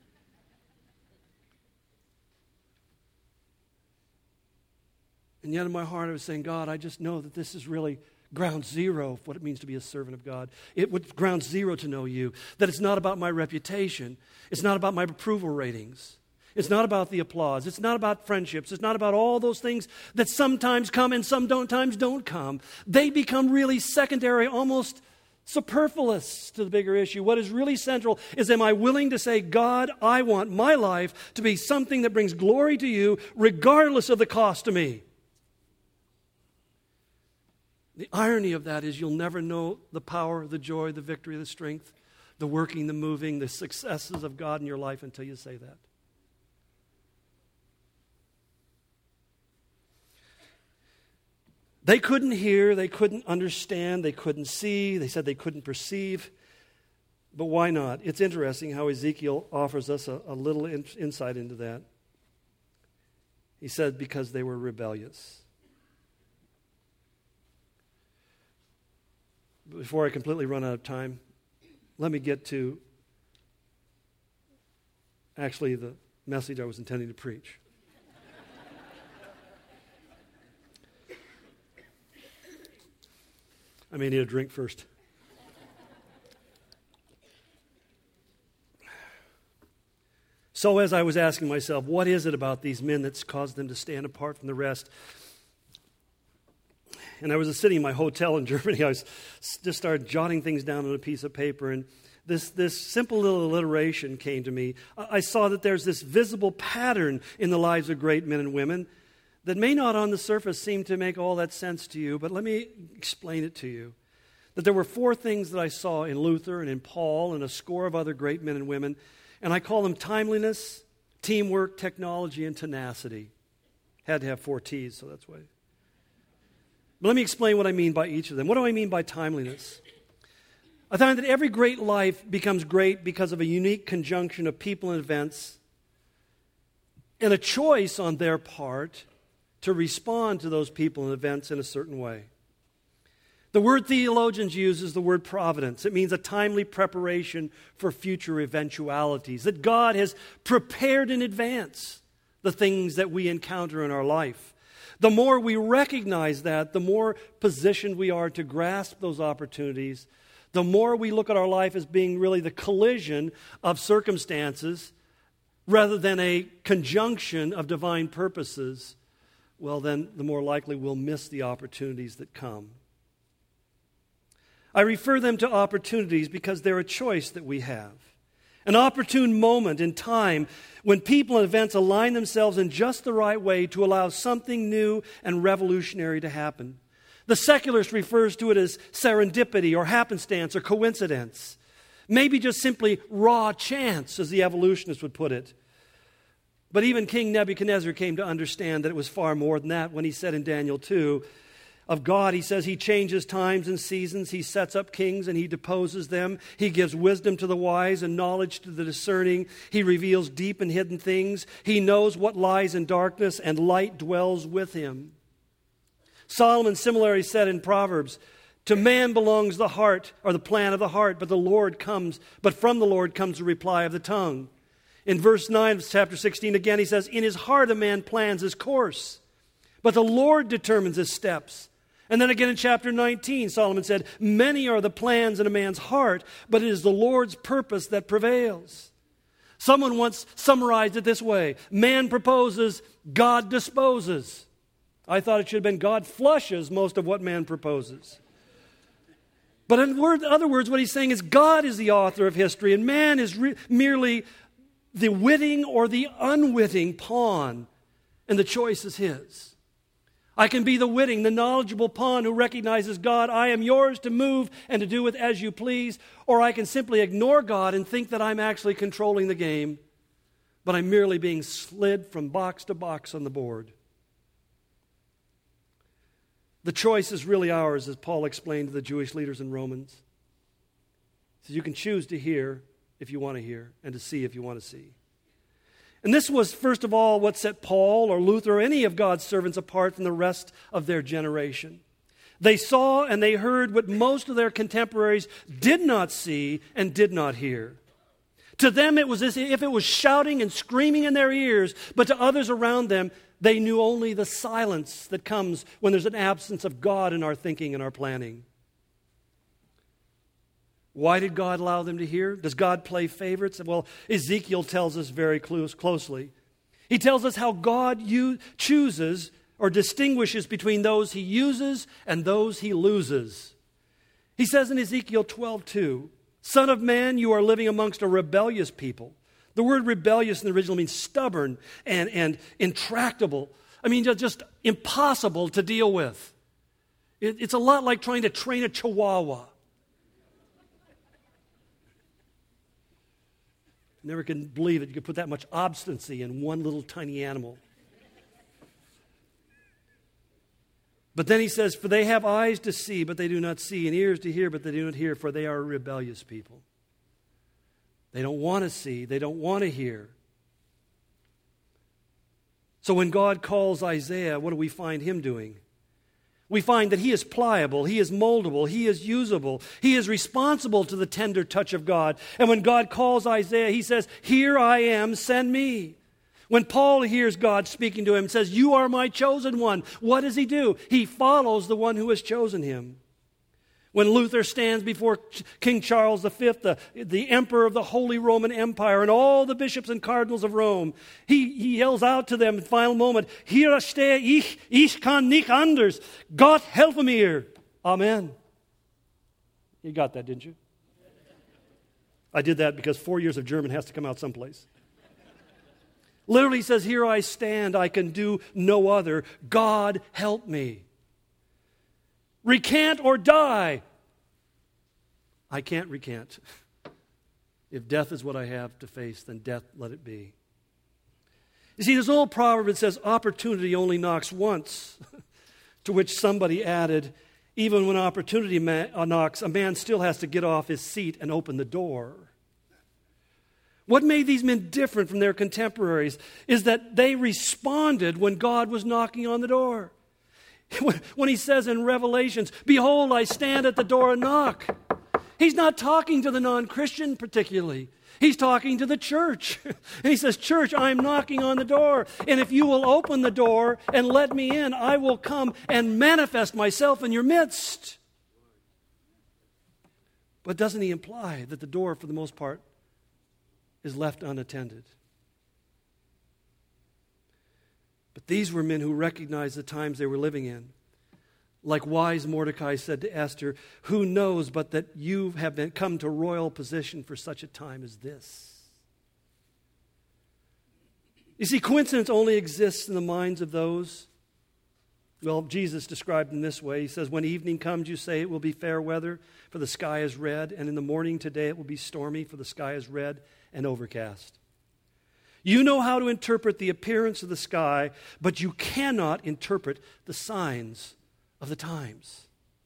And yet in my heart I was saying, God, I just know that this is really ground zero of what it means to be a servant of God. It was ground zero to know you. That it's not about my reputation. It's not about my approval ratings. It's not about the applause. It's not about friendships. It's not about all those things that sometimes come and sometimes don't come. They become really secondary, almost superfluous to the bigger issue. What is really central is, am I willing to say, God, I want my life to be something that brings glory to you regardless of the cost to me? The irony of that is you'll never know the power, the joy, the victory, the strength, the working, the moving, the successes of God in your life until you say that. They couldn't hear, they couldn't understand, they couldn't see, they said they couldn't perceive. But why not? It's interesting how Ezekiel offers us a little insight into that. He said, because they were rebellious. Before I completely run out of time, let me get to actually the message I was intending to preach. I may need a drink first. So as I was asking myself, what is it about these men that's caused them to stand apart from the rest? And I was sitting in my hotel in Germany. I just started jotting things down on a piece of paper, and this simple little alliteration came to me. I saw that there's this visible pattern in the lives of great men and women that may not on the surface seem to make all that sense to you, but let me explain it to you. That there were 4 things that I saw in Luther and in Paul and a score of other great men and women, and I call them timeliness, teamwork, technology, and tenacity. Had to have 4 T's, so that's why. But let me explain what I mean by each of them. What do I mean by timeliness? I find that every great life becomes great because of a unique conjunction of people and events and a choice on their part to respond to those people and events in a certain way. The word theologians use is the word providence. It means a timely preparation for future eventualities that God has prepared in advance the things that we encounter in our life. The more we recognize that, the more positioned we are to grasp those opportunities. The more we look at our life as being really the collision of circumstances rather than a conjunction of divine purposes, well, then the more likely we'll miss the opportunities that come. I refer them to opportunities because they're a choice that we have. An opportune moment in time when people and events align themselves in just the right way to allow something new and revolutionary to happen. The secularist refers to it as serendipity or happenstance or coincidence. Maybe just simply raw chance, as the evolutionists would put it. But even King Nebuchadnezzar came to understand that it was far more than that when he said in Daniel 2, of God, he says he changes times and seasons. He sets up kings and he deposes them. He gives wisdom to the wise and knowledge to the discerning. He reveals deep and hidden things. He knows what lies in darkness, and light dwells with him. Solomon similarly said in Proverbs, to man belongs the heart, or the plan of the heart, but from the Lord comes the reply of the tongue. In verse 9 of chapter 16 again, he says, in his heart a man plans his course, but the Lord determines his steps. And then again in chapter 19, Solomon said, many are the plans in a man's heart, but it is the Lord's purpose that prevails. Someone once summarized it this way, man proposes, God disposes. I thought it should have been God flushes most of what man proposes. But in other words, what he's saying is God is the author of history, and man is merely the witting or the unwitting pawn, and the choice is his. I can be the witting, the knowledgeable pawn who recognizes God, I am yours to move and to do with as you please, or I can simply ignore God and think that I'm actually controlling the game, but I'm merely being slid from box to box on the board. The choice is really ours, as Paul explained to the Jewish leaders in Romans. He says you can choose to hear if you want to hear, and to see if you want to see. And this was, first of all, what set Paul or Luther or any of God's servants apart from the rest of their generation. They saw and they heard what most of their contemporaries did not see and did not hear. To them, it was as if it was shouting and screaming in their ears, but to others around them, they knew only the silence that comes when there's an absence of God in our thinking and our planning. Why did God allow them to hear? Does God play favorites? Well, Ezekiel tells us very closely. He tells us how God chooses or distinguishes between those he uses and those he loses. He says in Ezekiel 12:2, Son of man, you are living amongst a rebellious people. The word rebellious in the original means stubborn and intractable. I mean, just impossible to deal with. It's a lot like trying to train a chihuahua. Never can believe that you could put that much obstinacy in one little tiny animal. But then he says, for they have eyes to see, but they do not see, and ears to hear, but they do not hear, for they are a rebellious people. They don't want to see, they don't want to hear. So when God calls Isaiah, what do we find him doing? We find that he is pliable, he is moldable, he is usable. He is responsible to the tender touch of God. And when God calls Isaiah, he says, here I am, send me. When Paul hears God speaking to him and says, you are my chosen one, what does he do? He follows the one who has chosen him. When Luther stands before King Charles V, the emperor of the Holy Roman Empire, and all the bishops and cardinals of Rome, he yells out to them in the final moment, Hier stehe ich kann nicht anders. Gott helfe mir. Amen. You got that, didn't you? I did that because 4 years of German has to come out someplace. Literally he says, here I stand, I can do no other. God help me. Recant or die. I can't recant. If death is what I have to face, then death let it be. You see, there's an old proverb that says, opportunity only knocks once, to which somebody added, even when opportunity knocks, a man still has to get off his seat and open the door. What made these men different from their contemporaries is that they responded when God was knocking on the door. When he says in Revelations, behold, I stand at the door and knock. he's not talking to the non-Christian particularly. He's talking to the church. And he says, church, I'm knocking on the door. And if you will open the door and let me in, I will come and manifest myself in your midst. But doesn't he imply that the door, for the most part, is left unattended? But these were men who recognized the times they were living in. Like wise Mordecai said to Esther, who knows but that you have come to royal position for such a time as this? You see, coincidence only exists in the minds of those. Well, Jesus described in this way. He says, when evening comes, you say it will be fair weather, for the sky is red, and in the morning today it will be stormy, for the sky is red and overcast. You know how to interpret the appearance of the sky, but you cannot interpret the signs of the times.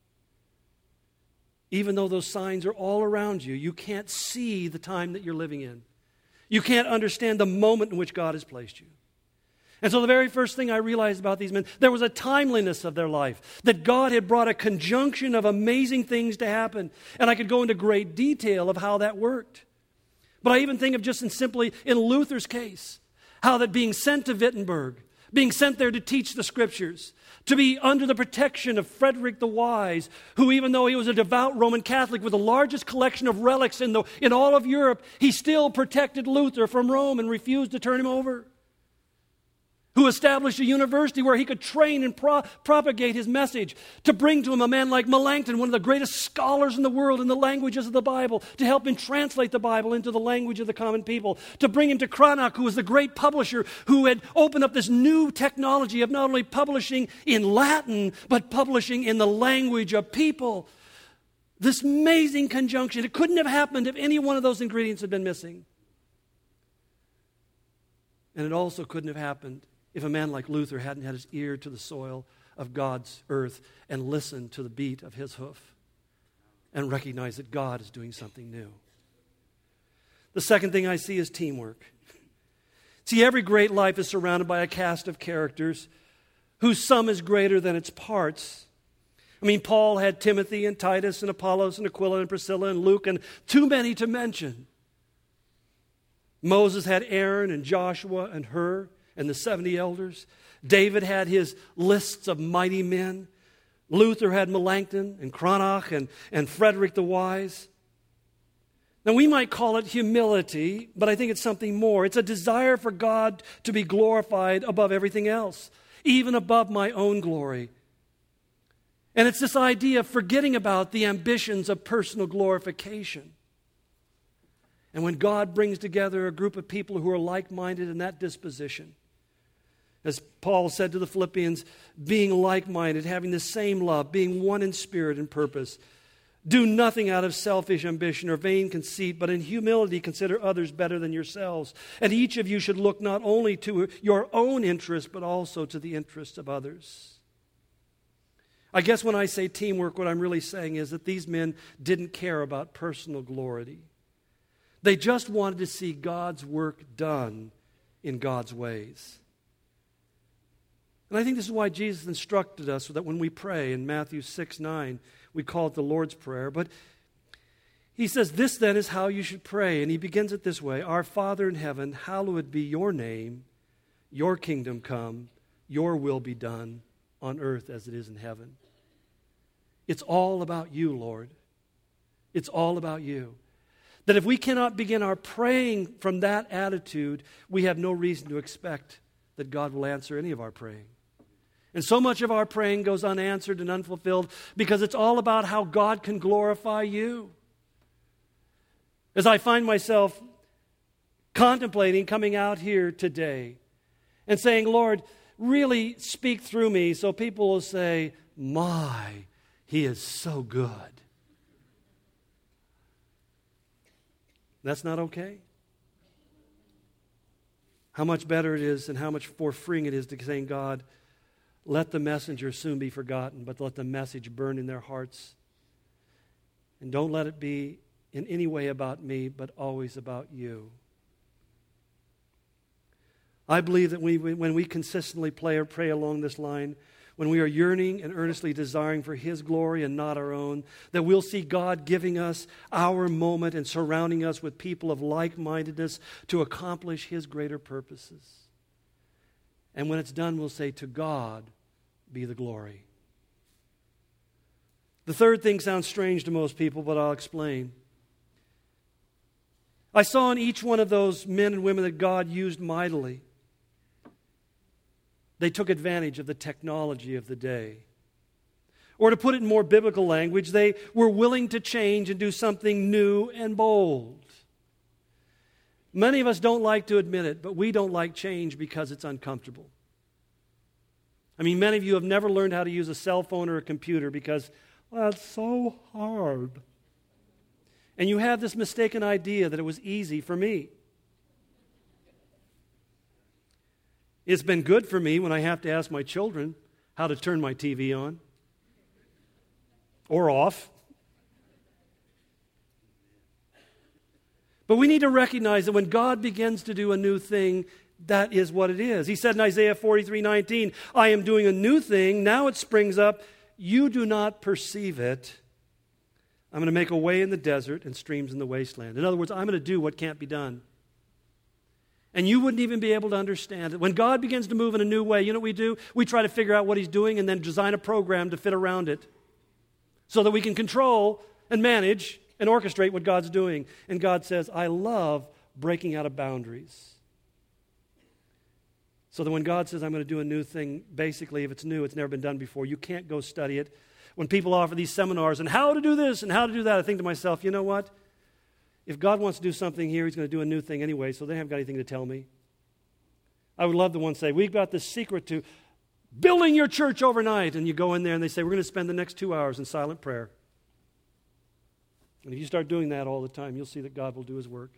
Even though those signs are all around you, you can't see the time that you're living in. You can't understand the moment in which God has placed you. And so the very first thing I realized about these men, there was a timeliness of their life, that God had brought a conjunction of amazing things to happen. And I could go into great detail of how that worked. But I even think of just simply in Luther's case, how that being sent to Wittenberg, being sent there to teach the Scriptures, to be under the protection of Frederick the Wise, who even though he was a devout Roman Catholic with the largest collection of relics in all of Europe, he still protected Luther from Rome and refused to turn him over. Who established a university where he could train and propagate his message, to bring to him a man like Melanchthon, one of the greatest scholars in the world in the languages of the Bible, to help him translate the Bible into the language of the common people, to bring him to Cranach, who was the great publisher who had opened up this new technology of not only publishing in Latin, but publishing in the language of people. This amazing conjunction. It couldn't have happened if any one of those ingredients had been missing. And it also couldn't have happened if a man like Luther hadn't had his ear to the soil of God's earth and listened to the beat of his hoof and recognized that God is doing something new. The second thing I see is teamwork. See, every great life is surrounded by a cast of characters whose sum is greater than its parts. I mean, Paul had Timothy and Titus and Apollos and Aquila and Priscilla and Luke, and too many to mention. Moses had Aaron and Joshua and Hur and the 70 elders. David had his lists of mighty men. Luther had Melanchthon and Cranach and Frederick the Wise. Now, we might call it humility, but I think it's something more. It's a desire for God to be glorified above everything else, even above my own glory. And it's this idea of forgetting about the ambitions of personal glorification. And when God brings together a group of people who are like-minded in that disposition, as Paul said to the Philippians, being like-minded, having the same love, being one in spirit and purpose. Do nothing out of selfish ambition or vain conceit, but in humility consider others better than yourselves. And each of you should look not only to your own interest, but also to the interests of others. I guess when I say teamwork, what I'm really saying is that these men didn't care about personal glory. They just wanted to see God's work done in God's ways. And I think this is why Jesus instructed us so that when we pray in Matthew 6:9, we call it the Lord's Prayer. But he says, this then is how you should pray. And he begins it this way: Our Father in heaven, hallowed be your name, your kingdom come, your will be done on earth as it is in heaven. It's all about you, Lord. It's all about you. That if we cannot begin our praying from that attitude, we have no reason to expect that God will answer any of our praying. And so much of our praying goes unanswered and unfulfilled because it's all about how God can glorify you. As I find myself contemplating coming out here today and saying, Lord, really speak through me so people will say, my, he is so good. That's not okay. How much better it is and how much more freeing it is to saying, God, let the messenger soon be forgotten, but let the message burn in their hearts. And don't let it be in any way about me, but always about you. I believe that when we consistently pray along this line, when we are yearning and earnestly desiring for His glory and not our own, that we'll see God giving us our moment and surrounding us with people of like-mindedness to accomplish His greater purposes. And when it's done, we'll say, to God be the glory. The third thing sounds strange to most people, but I'll explain. I saw in each one of those men and women that God used mightily. They took advantage of the technology of the day. Or to put it in more biblical language, they were willing to change and do something new and bold. Many of us don't like to admit it, but we don't like change because it's uncomfortable. I mean, many of you have never learned how to use a cell phone or a computer because, well, it's so hard. And you have this mistaken idea that it was easy for me. It's been good for me when I have to ask my children how to turn my TV on or off. But we need to recognize that when God begins to do a new thing, that is what it is. He said in Isaiah 43:19, I am doing a new thing. Now it springs up. You do not perceive it. I'm going to make a way in the desert and streams in the wasteland. In other words, I'm going to do what can't be done. And you wouldn't even be able to understand it. When God begins to move in a new way, you know what we do? We try to figure out what He's doing and then design a program to fit around it so that we can control and manage and orchestrate what God's doing. And God says, I love breaking out of boundaries. So that when God says, I'm going to do a new thing, basically, if it's new, it's never been done before, you can't go study it. When people offer these seminars and how to do this and how to do that, I think to myself, you know what? If God wants to do something here, He's going to do a new thing anyway, so they haven't got anything to tell me. I would love the one say, we've got this secret to building your church overnight. And you go in there and they say, we're going to spend the next 2 hours in silent prayer. And if you start doing that all the time, you'll see that God will do His work.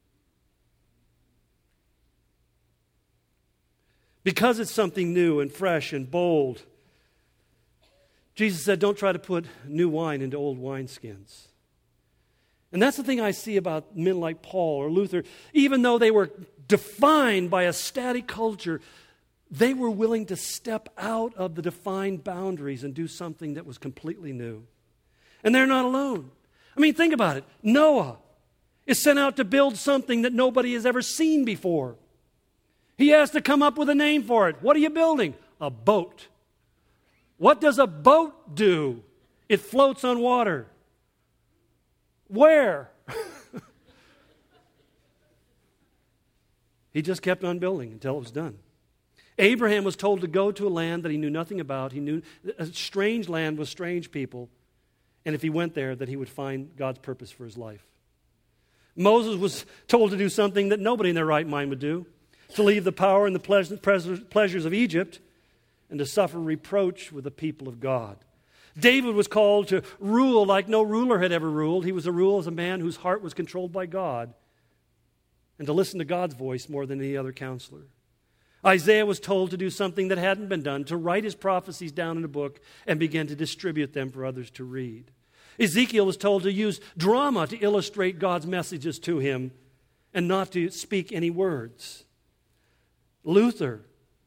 Because it's something new and fresh and bold, Jesus said, don't try to put new wine into old wineskins. And that's the thing I see about men like Paul or Luther. Even though they were defined by a static culture, they were willing to step out of the defined boundaries and do something that was completely new. And they're not alone. I mean, think about it. Noah is sent out to build something that nobody has ever seen before. He has to come up with a name for it. What are you building? A boat. What does a boat do? It floats on water. Where? He just kept on building until it was done. Abraham was told to go to a land that he knew nothing about. He knew a strange land with strange people. And if he went there, that he would find God's purpose for his life. Moses was told to do something that nobody in their right mind would do. To leave the power and the pleasures of Egypt and to suffer reproach with the people of God. David was called to rule like no ruler had ever ruled. He was to rule as a man whose heart was controlled by God and to listen to God's voice more than any other counselor. Isaiah was told to do something that hadn't been done, to write his prophecies down in a book and begin to distribute them for others to read. Ezekiel was told to use drama to illustrate God's messages to him and not to speak any words. Luther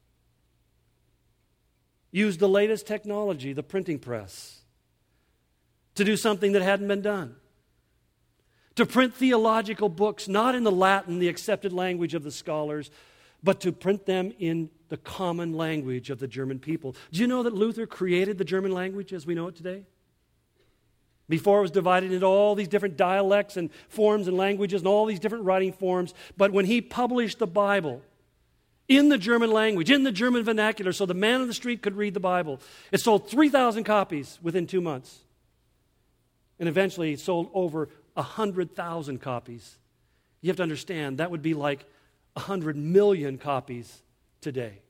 used the latest technology, the printing press, to do something that hadn't been done. To print theological books, not in the Latin, the accepted language of the scholars, but to print them in the common language of the German people. Do you know that Luther created the German language as we know it today? Before it was divided into all these different dialects and forms and languages and all these different writing forms. But when he published the Bible in the German language, in the German vernacular, so the man on the street could read the Bible, it sold 3,000 copies within 2 months. And eventually it sold over 100,000 copies. You have to understand, that would be like 100 million copies today.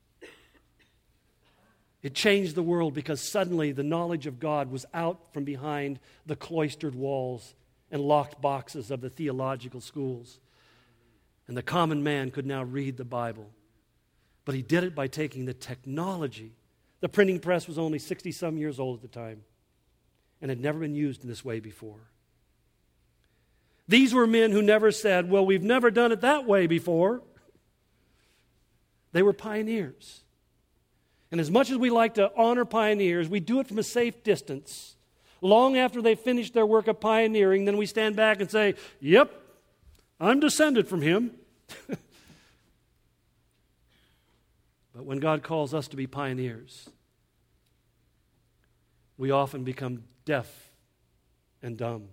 It changed the world because suddenly the knowledge of God was out from behind the cloistered walls and locked boxes of the theological schools. And the common man could now read the Bible. But he did it by taking the technology. The printing press was only 60-some years old at the time and had never been used in this way before. These were men who never said, well, we've never done it that way before. They were pioneers. And as much as we like to honor pioneers, we do it from a safe distance. Long after they finish their work of pioneering, then we stand back and say, yep, I'm descended from him. But when God calls us to be pioneers, we often become deaf and dumb.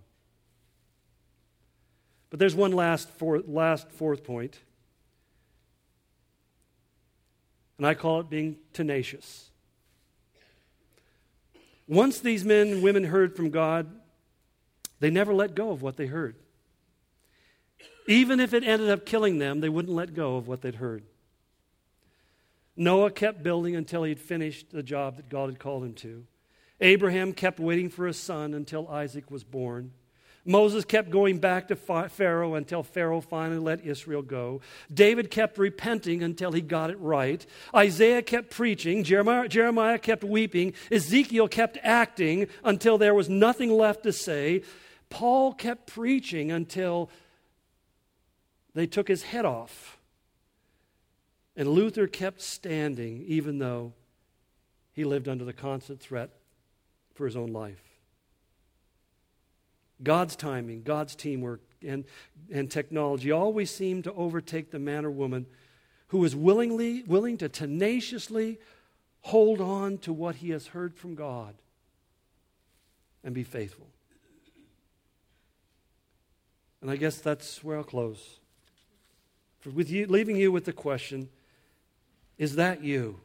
But there's one last fourth point, and I call it being tenacious. Once these men and women heard from God, they never let go of what they heard. Even if it ended up killing them, they wouldn't let go of what they'd heard. Noah kept building until he'd finished the job that God had called him to. Abraham kept waiting for a son until Isaac was born. Moses kept going back to Pharaoh until Pharaoh finally let Israel go. David kept repenting until he got it right. Isaiah kept preaching. Jeremiah kept weeping. Ezekiel kept acting until there was nothing left to say. Paul kept preaching until they took his head off. And Luther kept standing even though he lived under the constant threat for his own life. God's timing, God's teamwork, and technology always seem to overtake the man or woman who is willing to tenaciously hold on to what he has heard from God and be faithful. And I guess that's where I'll close. With you, leaving you with the question, is that you?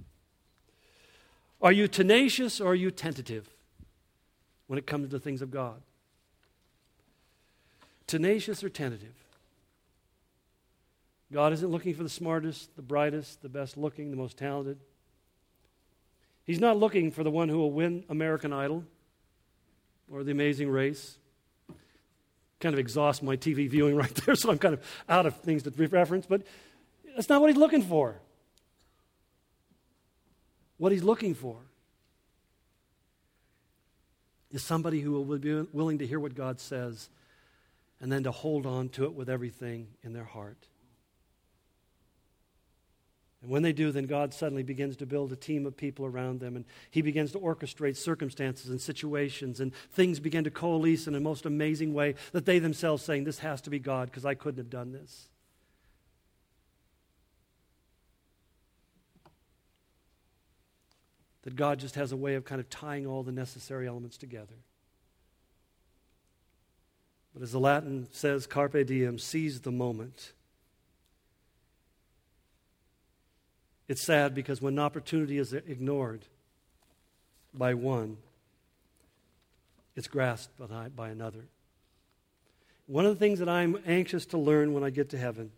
Are you tenacious or are you tentative when it comes to things of God? Tenacious or tentative? God isn't looking for the smartest, the brightest, the best looking, the most talented. He's not looking for the one who will win American Idol or The Amazing Race. Kind of exhaust my TV viewing right there, so I'm kind of out of things to reference, but that's not what he's looking for. What he's looking for is somebody who will be willing to hear what God says and then to hold on to it with everything in their heart. And when they do, then God suddenly begins to build a team of people around them, and he begins to orchestrate circumstances and situations, and things begin to coalesce in a most amazing way that they themselves saying, this has to be God because I couldn't have done this. That God just has a way of kind of tying all the necessary elements together. But as the Latin says, carpe diem, seize the moment. It's sad because when an opportunity is ignored by one, it's grasped by another. One of the things that I'm anxious to learn when I get to heaven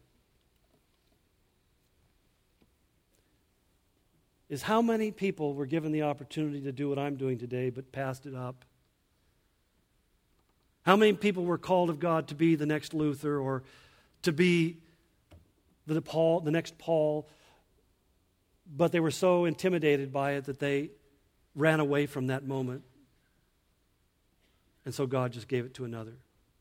is how many people were given the opportunity to do what I'm doing today but passed it up. How many people were called of God to be the next Luther or to be the next Paul, but they were so intimidated by it that they ran away from that moment. And so God just gave it to another.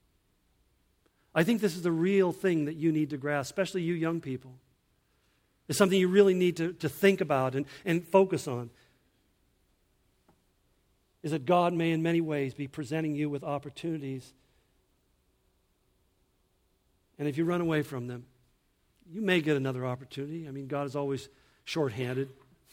I think this is the real thing that you need to grasp, especially you young people. It's something you really need to think about and focus on. Is that God may in many ways be presenting you with opportunities. And if you run away from them, you may get another opportunity. I mean, God is always short-handed.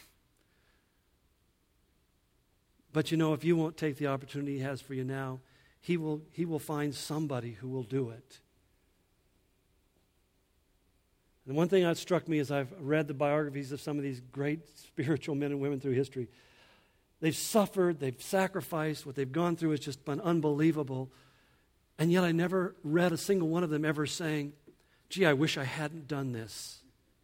But you know, if you won't take the opportunity he has for you now, he will find somebody who will do it. And one thing that struck me as I've read the biographies of some of these great spiritual men and women through history, they've suffered, they've sacrificed, what they've gone through has just been unbelievable. And yet I never read a single one of them ever saying, gee, I wish I hadn't done this.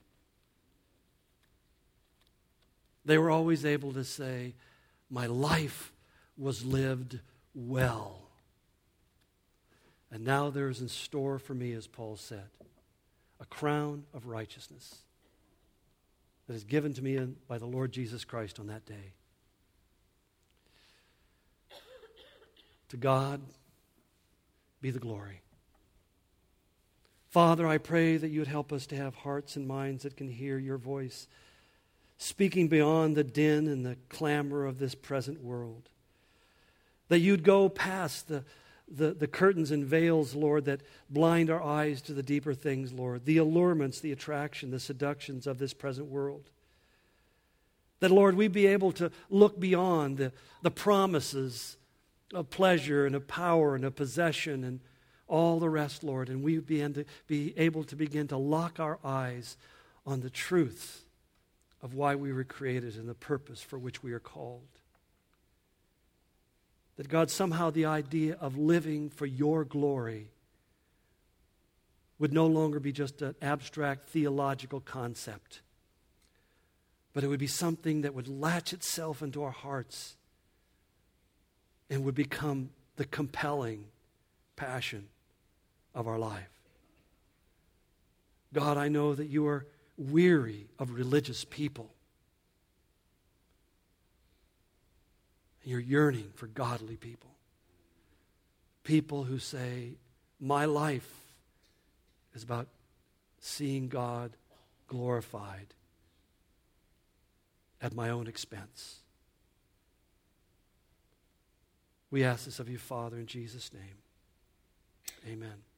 They were always able to say, my life was lived well. And now there is in store for me, as Paul said, a crown of righteousness that is given to me by the Lord Jesus Christ on that day. To God be the glory. Father, I pray that you would help us to have hearts and minds that can hear your voice speaking beyond the din and the clamor of this present world. That you'd go past the curtains and veils, Lord, that blind our eyes to the deeper things, Lord, the allurements, the attraction, the seductions of this present world. That, Lord, we'd be able to look beyond the promises of pleasure and of power and of possession and all the rest, Lord, and we be able to begin to lock our eyes on the truth of why we were created and the purpose for which we are called. That, God, somehow the idea of living for your glory would no longer be just an abstract theological concept, but it would be something that would latch itself into our hearts and would become the compelling passion of our life. God, I know that you are weary of religious people. You're yearning for godly people. People who say, my life is about seeing God glorified at my own expense. We ask this of you, Father, in Jesus' name. Amen.